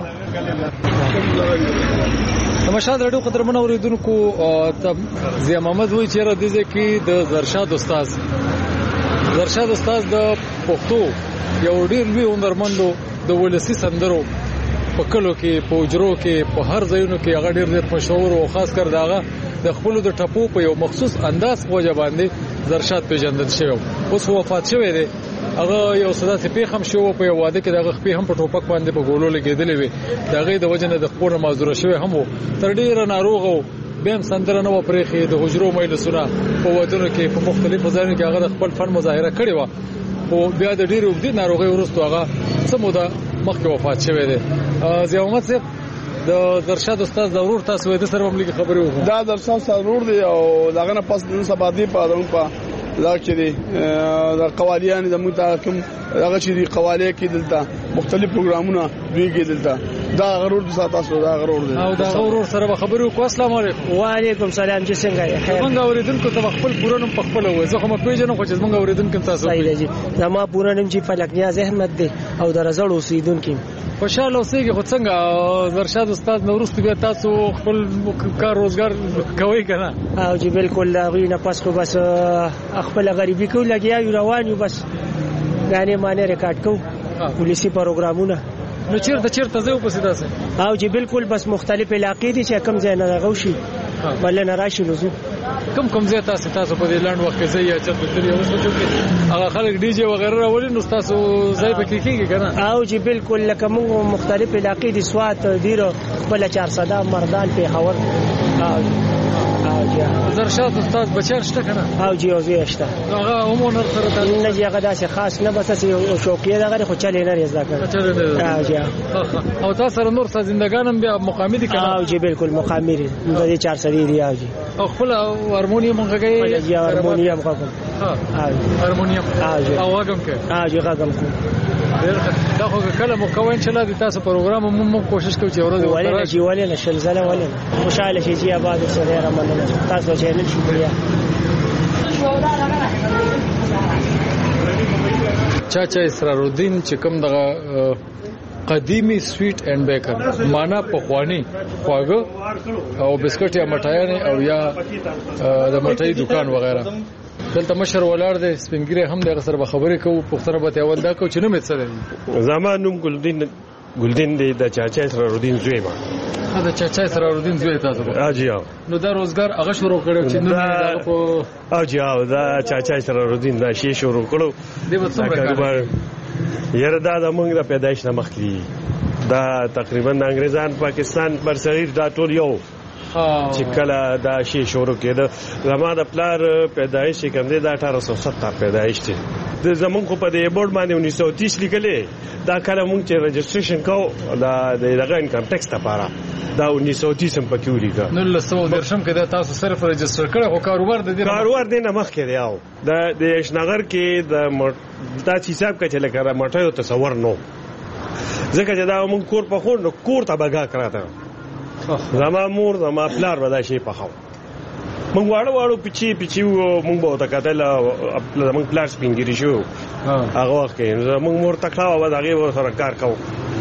Speaker 4: تماشا د رادیو قدرمن اوریدونکو ضیا محمد وایي چې را دي چې د زرشاد استاد زرشاد استاد د پښتو یو ډیر لوی هنرمندو د ولسی سندرو په کلو کې په اجرو کې په هر ځایونو کې هغه ډیر ډیر مشهور او خاص کر داغه د خپل د ټپو په یو مخصوص انداز په وجه باندې زرشاد پیژندل شوی اوس وفات شوی دی هغه یو صدات پیغام شو په یو واده کې دغه خپې هم په ټوپک باندې په ګولو لګیدلې وي دغه د وجنه د خپل معذور شوی هم تر ډیر ناروغ او بهم سندره نو پرېخي د حجرو مېلسونه په ودونو کې په مختلفو ځایونو کې هغه د خپل فن مظاهره کړې و او بیا د ډیر وګړي ناروغي ورستو هغه سموده مخکې وفات شوی دی ضیا محمد صاحب د زرشاد استاد ضرور تاسو د سره مملکت خبرې وکړو
Speaker 7: دا زرشاد ضرور دی او داغه نه پس د سبا دی په دغه په لکه دي د قوالیان د متحکم هغه چې دی قوالیه کې دلته مختلف پروګرامونه دوی کې دلته دا غرور د تاسو دا غرور دی
Speaker 4: او دا غرور سره خبرې وکړو السلام علیکم
Speaker 15: وعلیکم سلام چې څنګه یې خیر
Speaker 4: څنګه اوریدونکو ته خپل پورانم په خپل وای زه کوم پیژنم خو چې څنګه اوریدونکو تاسو
Speaker 15: صحیح دی زما پورانم چې فلک نیاز احمد دی او درزړ اوسیدونکو
Speaker 4: خوشاله اوسېږي خو څنګه زرشاد استاد نورست بیا تاسو خپل کار روزګار کوي کنه
Speaker 15: او چې بالکل غوی نه پس خو بس خپل غریبي کو لګیا یو روان یو بس غانې مانه ریکارډ کو پولیسي پروګرامونه
Speaker 4: نو چیرته چیرته زه په سیده سه
Speaker 15: او چې بالکل بس مختلف علاقې دي چې کم ځای نه غوشي بل نه راشي نو
Speaker 4: کم کم ځای تاسو تاسو په دې لاند وخت کې ځای چې په تری اوس وځو کې هغه خلک ډي جی وغیرہ راولي نو تاسو ځای په کې کېږي کنه
Speaker 15: او چې بالکل لکه موږ مختلف علاقې دي سوات ډیرو بل چهارصد مردان په خبر
Speaker 4: زرشاد استاد بچر شته کنه
Speaker 15: او جی او زی شته
Speaker 4: هغه عموما سره تاسو
Speaker 15: نه جګه داسې خاص نه بس یو شوقي دغه خو چلې نه رضا کړ
Speaker 4: او جی او تاسو سره نور څه زندګانم بیا مقامي دي کنه
Speaker 15: او جی بالکل مقامي دي د چهارصد دی او جی
Speaker 4: او خپل هارمونیم غږی
Speaker 15: جی هارمونیم غږم
Speaker 4: ها هارمونیم او غږم کې
Speaker 15: او جی غږم کو
Speaker 4: دا خو کله مو کوین چې لا دي تاسو پروګرام مو کوشش کوو چې ورته
Speaker 15: ولې جی ولې نشل زله ولې خوشاله شي چې آباد سره رمضان تاسو چې نن شکریا
Speaker 4: چاچا اسرار الدین چې کوم دغه قدیمی سویټ اینڈ بیکر معنا پخوانی خواږه او بسکټ یا مټایانه او یا د مټای دکان وغیرہ دلته مشر ولاړ دی سپینګری هم د سره خبرې کوو پښتنه به اول دا کو چې نو مې سره
Speaker 16: زمانوم ګلدین ګلدین دی د چاچا اسرار الدین زوی ما
Speaker 4: دا چاچا اسرار الدین زوی تاسو
Speaker 16: اجي
Speaker 4: نو دا روزګار هغه شروع کړو چې نو دا په
Speaker 16: اجي دا چاچا اسرار الدین دا شی شروع کړو
Speaker 4: دی په څومره
Speaker 16: یره دا د موږ د پیدایش نه مخکې دا تقریبا انګریزان پاکستان پر صغیر دا ټول یو چې کله دا شی شروع کېده زموږ د پلار پیدایش کوم دی د اٹھارہ سو ستر پیدایش دی د زمون خو په دې بورډ باندې انیس سو تیس لیکلې دا کله مونږ چې رجسټریشن کوو دا د دغه انکم ټیکس لپاره دا انیس سو تیس هم پکې ولیکه
Speaker 4: نو له سو درشم کې دا تاسو صرف رجسټر کړو خو کاروبار د دې
Speaker 16: کاروبار دې نه مخ کې دی او د د شنغر کې د دا حساب کچې لکه مټایو تصور نو ځکه چې دا مونږ کور په خور نو کور ته بګا کراته زما مور زما پلار ودا شي په خو مونږ واړو واړو پچی پچی مونږ به تا کتل مونږ پلار سپینګری شو هغه وخت کې مونږ مور تکړه و دغه سره کار کوو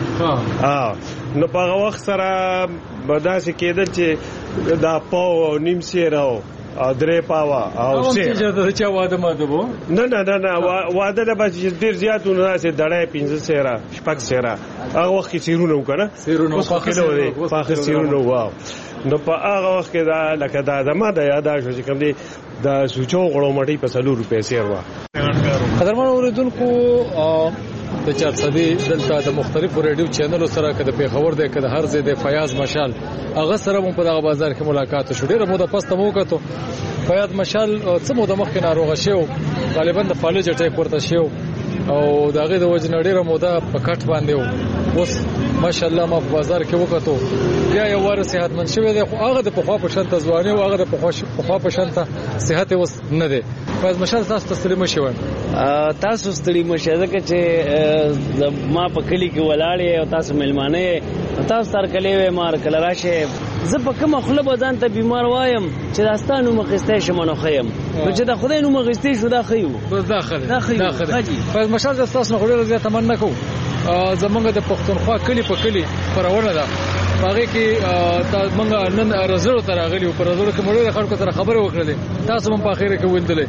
Speaker 16: ها نو په هغه وخت سره بداسې کېدل چې دا پاو نیم سیراو ا درې پاوا او سه
Speaker 4: چې چا واده ماده وو
Speaker 16: نه نه نه نه واده نه بچ ډیر زیاتونه راځي دړای پنځه سیرا شپږ سیرا هغه وخت کې سیرونه وکنه
Speaker 4: سیرونه
Speaker 16: په پاخه سیرونه واو نو په هغه وخت کې دا لکه دا زما د یاد شو چې کوم دی د سوچو غړو مټي په سلو روپے سیر وا
Speaker 4: قدرمن اوریدونکو د چارصدي دلته د مختلفو ریډیو چینلونو سره کده په خبر ده کده هر ځای د فیاض مشال هغه سره مو په دغه بازار کې ملاقات شو ډیره موده پسته مو کتو فیاض مشال څه موده مخکې ناروغه شو غالبا د فالج ټیپ ورته شو او دغه د وجه ډیره موده په کټ باندې و اوس ماشاءالله ما په بازار کې وکړو بیا یو واره صحتمند شوی دی خو هغه د پخوا په شان ته ځواني او هغه د پخوا په شان ته صحت اوس نه دی. فاز مشال تاسو ته ستړي مشي وای
Speaker 17: تاسو ستړي مشي ځکه چې ما په کلی کې ولاړې او تاسو ملمانه تاسو تر کلی مار کله راشه زه په کومه خله بدن ته بیمار وایم چې داستانو مخسته شمنو خیم نو چې دا خدای نو مخسته شو دا خیو
Speaker 4: بس داخله داخله فاز مشال تاسو نه غوړل زه تمنا کوم زمونږ د پښتونخوا کلی په کلی پرونه ده هغه کې تا موږ نن رزلو تر غلی او پر رزلو کې مړ خلکو سره خبره وکړلې تاسو هم په اخیره کې ویندلې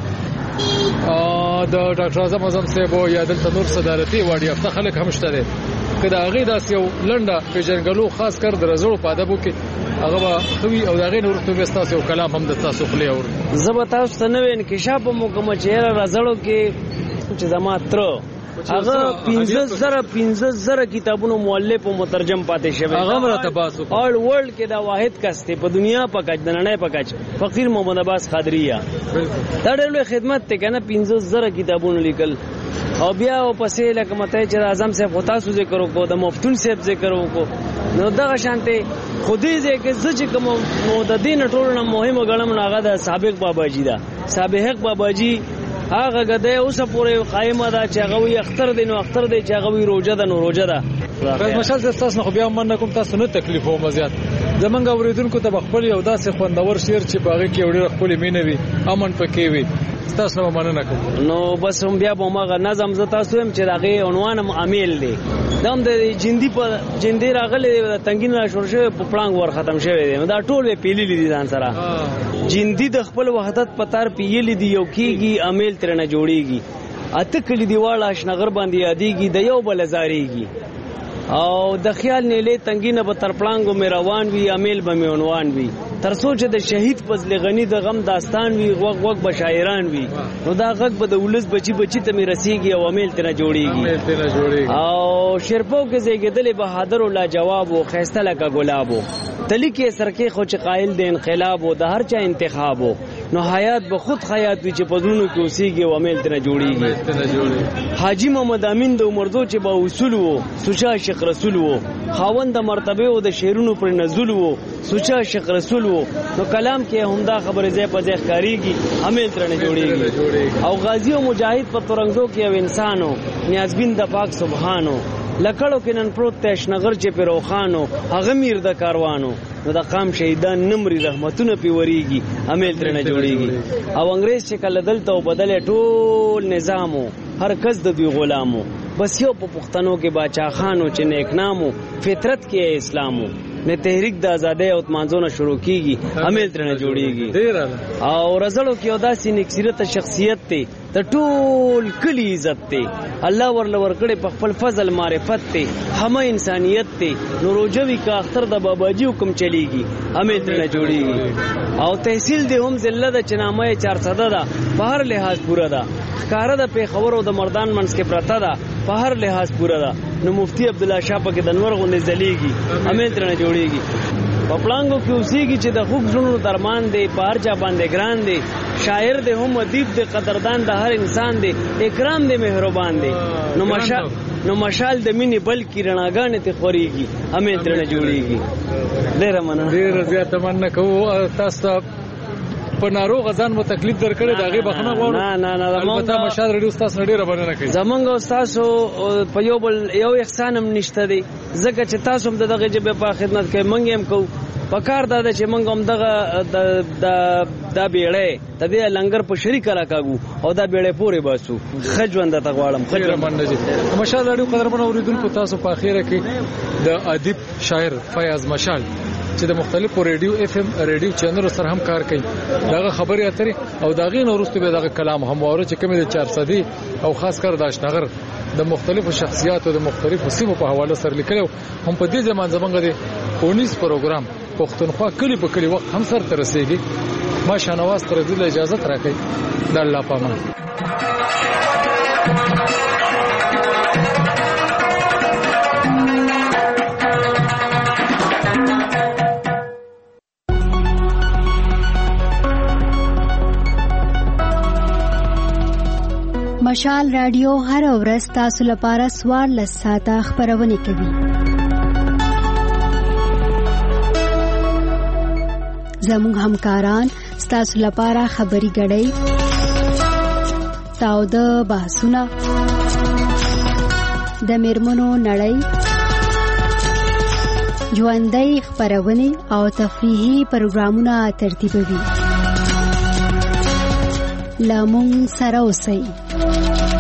Speaker 4: د ډاکټر اعظم اعظم صاحب او یا دلته نور صدارتي واډي افته خلک هم شته کله هغه داس یو لنډه پیژنګلو خاص کر د رزلو په ادبو کې هغه خوي او هغه نور ته تاسو کلام هم د تاسو خلی اور
Speaker 17: زه تاسو ته نو انکشاف مکمل چهره رزلو کې چې زما تر هغه پنځه زره پنځه زره کتابونو مؤلف او مترجم پاتې شوی
Speaker 4: هغه مرته باسو
Speaker 17: آل ورلد کې دا واحد کس ته په دنیا په کچ د نړۍ په کچ فقیر محمد عباس قادریه دا ډېر لوی خدمت ته کنه پنځه زره کتابونو لیکل او بیا او پسې لکه مته چې اعظم صاحب تاسو ذکر وکړو د مفتون صاحب ذکر وکړو نو دغه شانته خودي دې کې زج کوم نو د دین ټولنه مهمه غړم ناغه د سابق باباجی دا سابق باباجی هغه غده اوس پورې قائمه ده چې هغه وي اختر دین او اختر دی چې هغه وي روزه ده نو روزه ده
Speaker 4: بس مشال تاسو نه خو بیا من کوم تاسو نه تکلیف او مزيات زمونږ اوریدونکو ته خپل یو داسې خوندور شعر چې باغې کې وړي خپل مینوي امن پکې وي تاسو نه مننه کوم
Speaker 17: نو بس هم بیا به ماغه نظم ز تاسو هم چې دغه عنوان عامل دی دم د جندي په جندي راغله تنګین را شور شوی په پړنګ ور ختم شوی دی دا ټول پیلي لیدي ځان سره جندي د خپل وحدت پتار پیلي دی یو کیږي عامل ترنه جوړیږي اته کلی دیواله اشنغر باندې یادېږي د یو بل زاریږي او د خیال نیلې تنګینه په تر پړنګو مې روان وي عامل به مې عنوان وي تر سوچ د شهید فضل غنی د غم داستان وی وګ وګ بشاعران وی نو دا غږ به د ولس بچی بچی ته می رسیږي او عمل تنه جوړیږي او شرپو کې زیګدل بهادر او لا جواب او خيسته لکه ګلابو تلی کې سرکه خو چې قائل د انقلاب او د هر چا انتخاب نو حیات به خود حیات وی چې پزونو کې اوسېږي او عمل تنه جوړیږي حاجی محمد امین د عمردو چې با اصول وو سوچا شیخ رسول وو خاوند د مرتبه او د شیرونو پر نزول وو سوچا شیخ رسول نو کلام کې همدا خبره ځای په ځای ښکاریږي عمل ترنه جوړیږي او غازی او مجاهد په ترنګزو کې یو انسانو نیازبین د پاک سبحانو لکړو کې نن پروت ته شنغر چې په روخانو هغه میر د کاروانو نو د قام شهیدان نمرې رحمتونه پیوریږي عمل ترنه جوړیږي او انګريز چې کله دلته بدل ټول نظامو هر کس د دوی غلامو بس یو په پښتنو کې باچا خانو چې نیک نامو فطرت کې اسلامو نه تحریک د ازادۍ او تمانځونه شروع کیږي عمل ترنه جوړیږي او رزلو کې ادا سي نکسرت شخصیت ته د ټول کلی عزت ته الله ورل ورکړي په خپل فضل معرفت ته هم انسانيت ته نوروجوي کا اختر د باباجي حکم چلیږي عمل ترنه جوړیږي او تحصیل د هم ذله د چنامه چارصد ده په هر لحاظ پورا ده ښکارا د پیښور او د مردان منځ کې پرتا ده په هر لحاظ پورا ده نو مفتی عبد الله شاه پکې د نور غونډې ځلیږي عمل ترنه جوړیږي په پلانګو کې اوسېږي چې د خوږ ژوند درمان دی په هر چا باندې ګران دی شاعر دی هم ادیب دی قدردان د هر انسان دی اکرام دی مهربان دی نو مشال نو مشال د مینې بلکې رڼاګانې ته خوريږي عمل ترنه جوړیږي ډېر مننه
Speaker 4: ډېر زیات مننه کوو تاسو په ناروغ ځان مو تکلیف درکړي داغه بخنه غواړم
Speaker 17: نه نه نه
Speaker 4: البته مشال ریډیو تاسو ډیره بننه کوي
Speaker 17: زمونږ استادو په یو بل یو احسان هم نشته دی ځکه چې تاسو هم دغه جبه په خدمت کې مونږ هم کو پکار دا چې مونږ هم دغه د د بیړې د دې لنګر په شریک راکاګو او دا بیړې پورې باسو خجوند ته غواړم
Speaker 4: خجر مننه جی مشال ریډیو قدرمن اوریدونکو تاسو په اخیره کې د ادیب شاعر فیاض مشال چې د مختلفو ریډیو اف ام ریډیو چینلونو سره هم کار کوي داغه خبري اترې او داغه نورسته به داغه کلام هم اوره چې کومه د چارصدي او خاص کر د اشنغر د مختلفو شخصیاتو د مختلفو سیمو په حواله سره لیکلو هم په دې ځمان زمونږ د اونیس پروګرام پښتونخوا کلی په کلی وخت هم سره ترسيږي ما شانواز تر دې اجازه راکړي د الله پامان
Speaker 18: مشال رادیو هر ورځ تاسو لپاره څوارلس ساعته خپرونه کوي. زموږ همکاران ستاسو لپاره خبري غړي تاوده بحثونه د میرمنو نړۍ ژوندۍ خبرونه او تفریحي پروګرامونه ترتیبوي. لامون سره اوسئ.